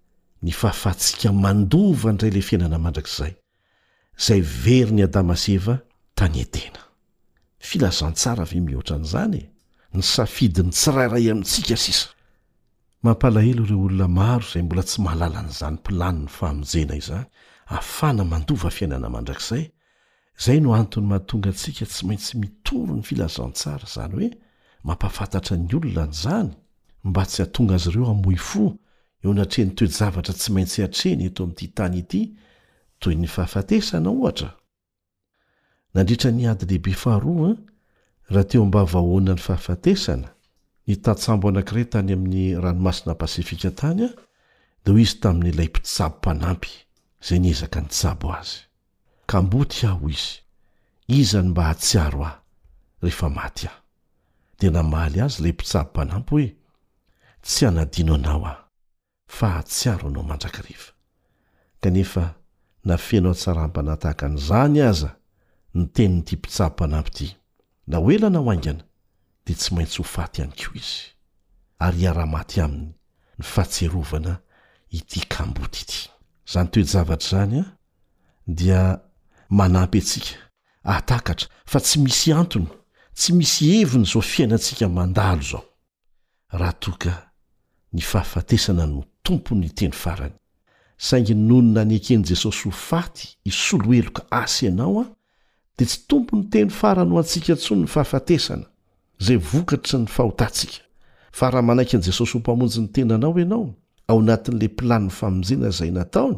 ny fahafahantsika mandova indray le fiainana mandrakizay, izay very ny Adama sy Eva tany Edena. Filazantsara ve mihoatra an'izany? Ny safidiny tsirairay amintsika sisa. Mampalahelo ireo olona maro izay mbola tsy mahalala an'izany planiny fahamonjena izany, ahafana mandova fiainana mandrakizay. Izay no antony mahatonga antsika tsy maintsy mitoro ny filazantsara, izany hoe mampafantatra ny olona an'izany, mba tsy hahatonga azy ireo hamoy fo eo anatrehany toe-javatra tsy maintsy hatreny eto amin'ity tany ity, toy ny fahafatesana ohatra. Nandritra ny ady lehibe faharoa, raha teo mba vahoana ny fahafatesana, ny tatsambo anankiray tany amin'ny ranomasina Pasifika tany a, dia hoy izy tamin'ilay mpitsabo mpanampy izay niezaka nitsabo azy. Ka mboty aho izy, iza ny mba hatsiaro aho rehefa maty aho? Dia namaly azy ilay mpitsabo mpanampy hoe tsy hanadino anao aho, fa hatsiaro anao mandrakariva. Kanefa nafenao tsaram-pana tahaka an'izany aza ny tenin'ity mpitsabo mpanampy ity, na ho ela na ho aingana dia tsy maintsy ho faty ihany koa izy, ary hiara-maty aminy ny fahatserovana ity kamboty ity. Zany toe-javatra zany a dia manampy antsika ahatakatra fa tsy misy antony, tsy misy heviny zao fiainantsika mandalo zao, raha toka ny fahafatesana no tompony teny farany. Saingy nono nanekeny Jesosy ho faty hisolo heloka asy ianao a, dia tsy tompony teny farany ho antsika ntsony ny fahafatesana izay vokatry ny fahotantsika, fa raha manaiky an' Jesosy ho mpamonjy ny tenanao ianao ao anatin'le planiny famonjena izay nataony,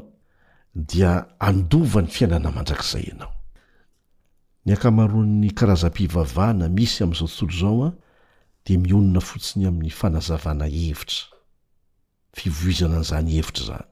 dia andova ny fiainana mandrakizay ianao. Ny akamaroan'ny karazam-pivavahana misy amin'izao tontolo izao a, dia mionona fotsiny amin'ny fanazavana hevitra, fivoizana an'izany hevitra zany.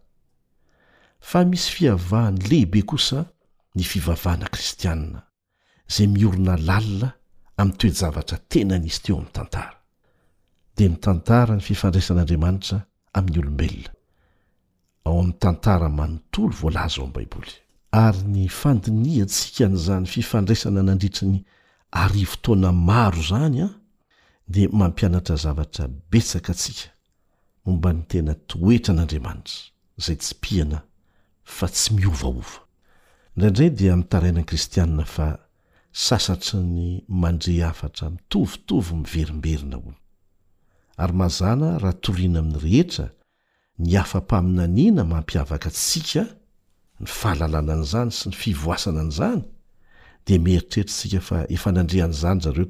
Fa misy fihavahany lehibe kosa ny fivavahana kristianina, izay miorina lalina amin'ny toe-javatra tena nisy teo amin'ny tantara. Dia ny tantara ny fifandraisan'Andriamanitra amin'ny olombelona ao amin'ny tantara manontolo voalaza ao amin'ny Baiboly. Ary ny fandiniantsika n'izany fifandraisana nandritra ny arivo taona maro zany a, dia mampianatra zavatra betsaka antsika momba ny tena toetra an'Andriamanitra izay tsy pihana fa tsy miovaova. Indraindray dia mitaraina ny kristianina fa sasatry ny mandre hafatra mitovitovy miverimberina ho, ary mazana raha toriana amin'ny rehetra ny afa-paminaniana mampiavaka antsika, ny fahalalana an'izany sy ny fivoasana an'izany, dia mieritreritsika fa efa nandrean'izany zareo ka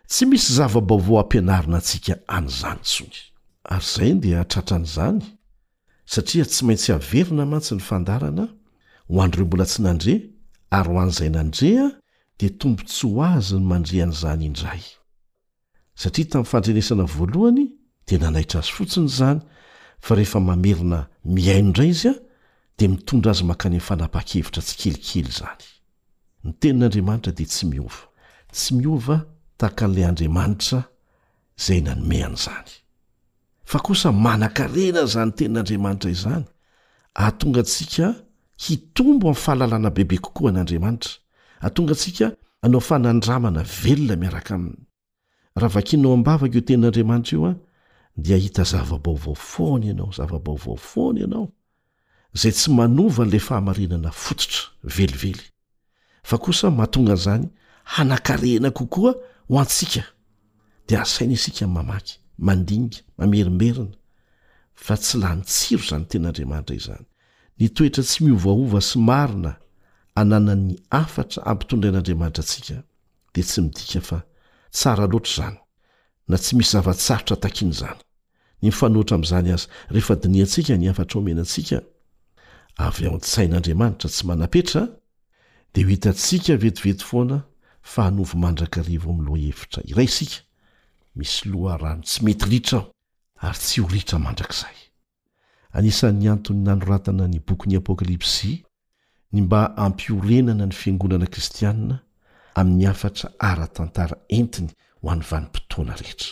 tsy misy zava-baovao ampianarina antsika anyizany tsony ary izay dia tratran'izany satria tsy maintsy averina mantsy ny fandarana ho an'ireo mbola tsy nandre ary ho an'izay nandrea dia tombontso azy ny mandrean'izany indray satria tamin'ny fandrenesana voalohany dia nanaitra azy fotsiny izany fa rehefa mamerina miaino indray izy a dia mitondra azy mankany amin'ny fanapa-kevitra tsy kelikely izany ny tenin'andriamanitra dia tsy miova tsy miova tahaka an'ilay Andriamanitra izay nanome an'izany fa kosa manan-karena izany tenin'Andriamanitra izany ahatonga antsika hitombo amin'ny fahalalana bebe kokoa an'Andriamanitra ahatonga antsika hanao fanandramana velona miaraka aminy raha vakinao ambavaka io tenin'Andriamanitra io a dia hita zava-baovao foana ianao zava-baovao foana ianao izay tsy manova n'ilay fahamarinana fototra velively fa kosa mahatonga an'izany hanan-karena kokoa ho antsika dia asaina isika mamaky mandinga mamerimerina fa tsy lany tsiro izany tenin'Andriamanitra izany ny toetra tsy miovaova sy marina ananan'ny afatra ampitondra an'Andriamanitra antsika dia tsy midika fa tsara loatra izany na tsy misy zavatsarotra takian'izany ny mifanoatra amin'izany azy rehefa diniantsika ny afatra omenantsika avy ao an-tsain'Andriamanitra tsy manapetra dia ho hitantsika vetivety foana fa hanovo mandrakarivo amin'ny loha hevitra iray isika misy loha rano tsy mety ritra aho ary tsy ho ritra mandrakizay anisan'ny antony nanoratana ny boky ny apokalipsy ny mba ampiorenana ny fiangonana kristianina amin'ny afatra ara-tantara entiny ho an'ny vanim-potoana rehetra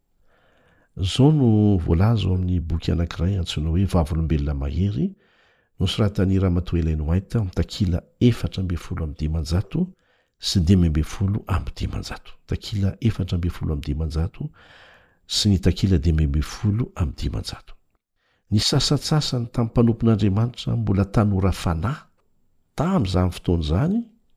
izao no voalaza ao amin'ny boky anankiray antsoina hoe vavolombelona mahery nosoratan'ny Ramatoa Ellen White amin'ny takila efatra amby folo amby dimanjato sy dimy amby folo amby dimanjato takila efatra amby folo amby dimanjato sy ny takila dimy amby folo amby dimanjato ny sasatsasany tamin'ny mpanompon'Andriamanitra mbola tanora fanahy tamin'izany fotoana izany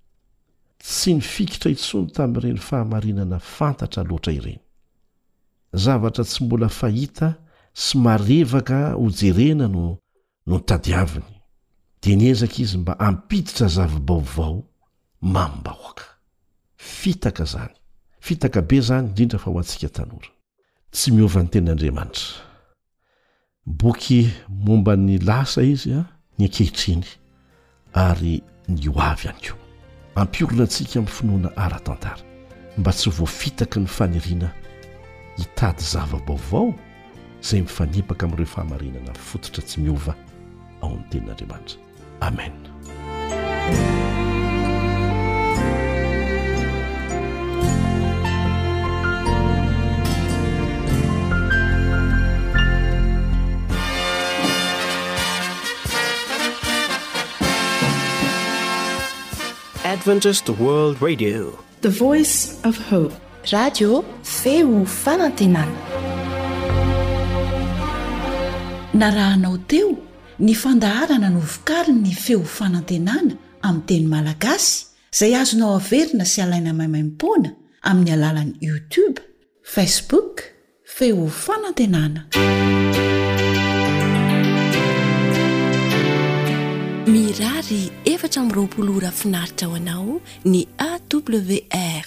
tsy nifikitra intsony tamin'ireny fahamarinana fantatra loatra ireny zavatra tsy mbola fahita sy marevaka ho jerena no no tadiaviny dia niezaka izy mba ampiditra zava-baovao mambahoaka fitaka zany fitaka be zany indrindra fa ho antsika tanora tsy miova ny tenin'Andriamanitra boky momba ny lasa izy a ny ankehitriny ary ny hoavy ihany koa ampiorina antsika amin'ny finoana ara-tantara mba tsy voafitaka ny faniriana hitady zava-baovao izay mifanipaka amin'ireo fahamarinana fototra tsy miova ao amin'ny tenin'Andriamanitra amen. Adventist World Radio, the voice of hope. Radio feo fanantenana. Narahanao teo ny fandaharana no vokariny ny feo fanantenana amin'ny teny malagasy izay azonao averina sy alaina maimaimpoana amin'ny alalan'ny YouTube, Facebook, feo fanantenana. Mirary efatra amby roapolo ora finaritra ho anao ny A W R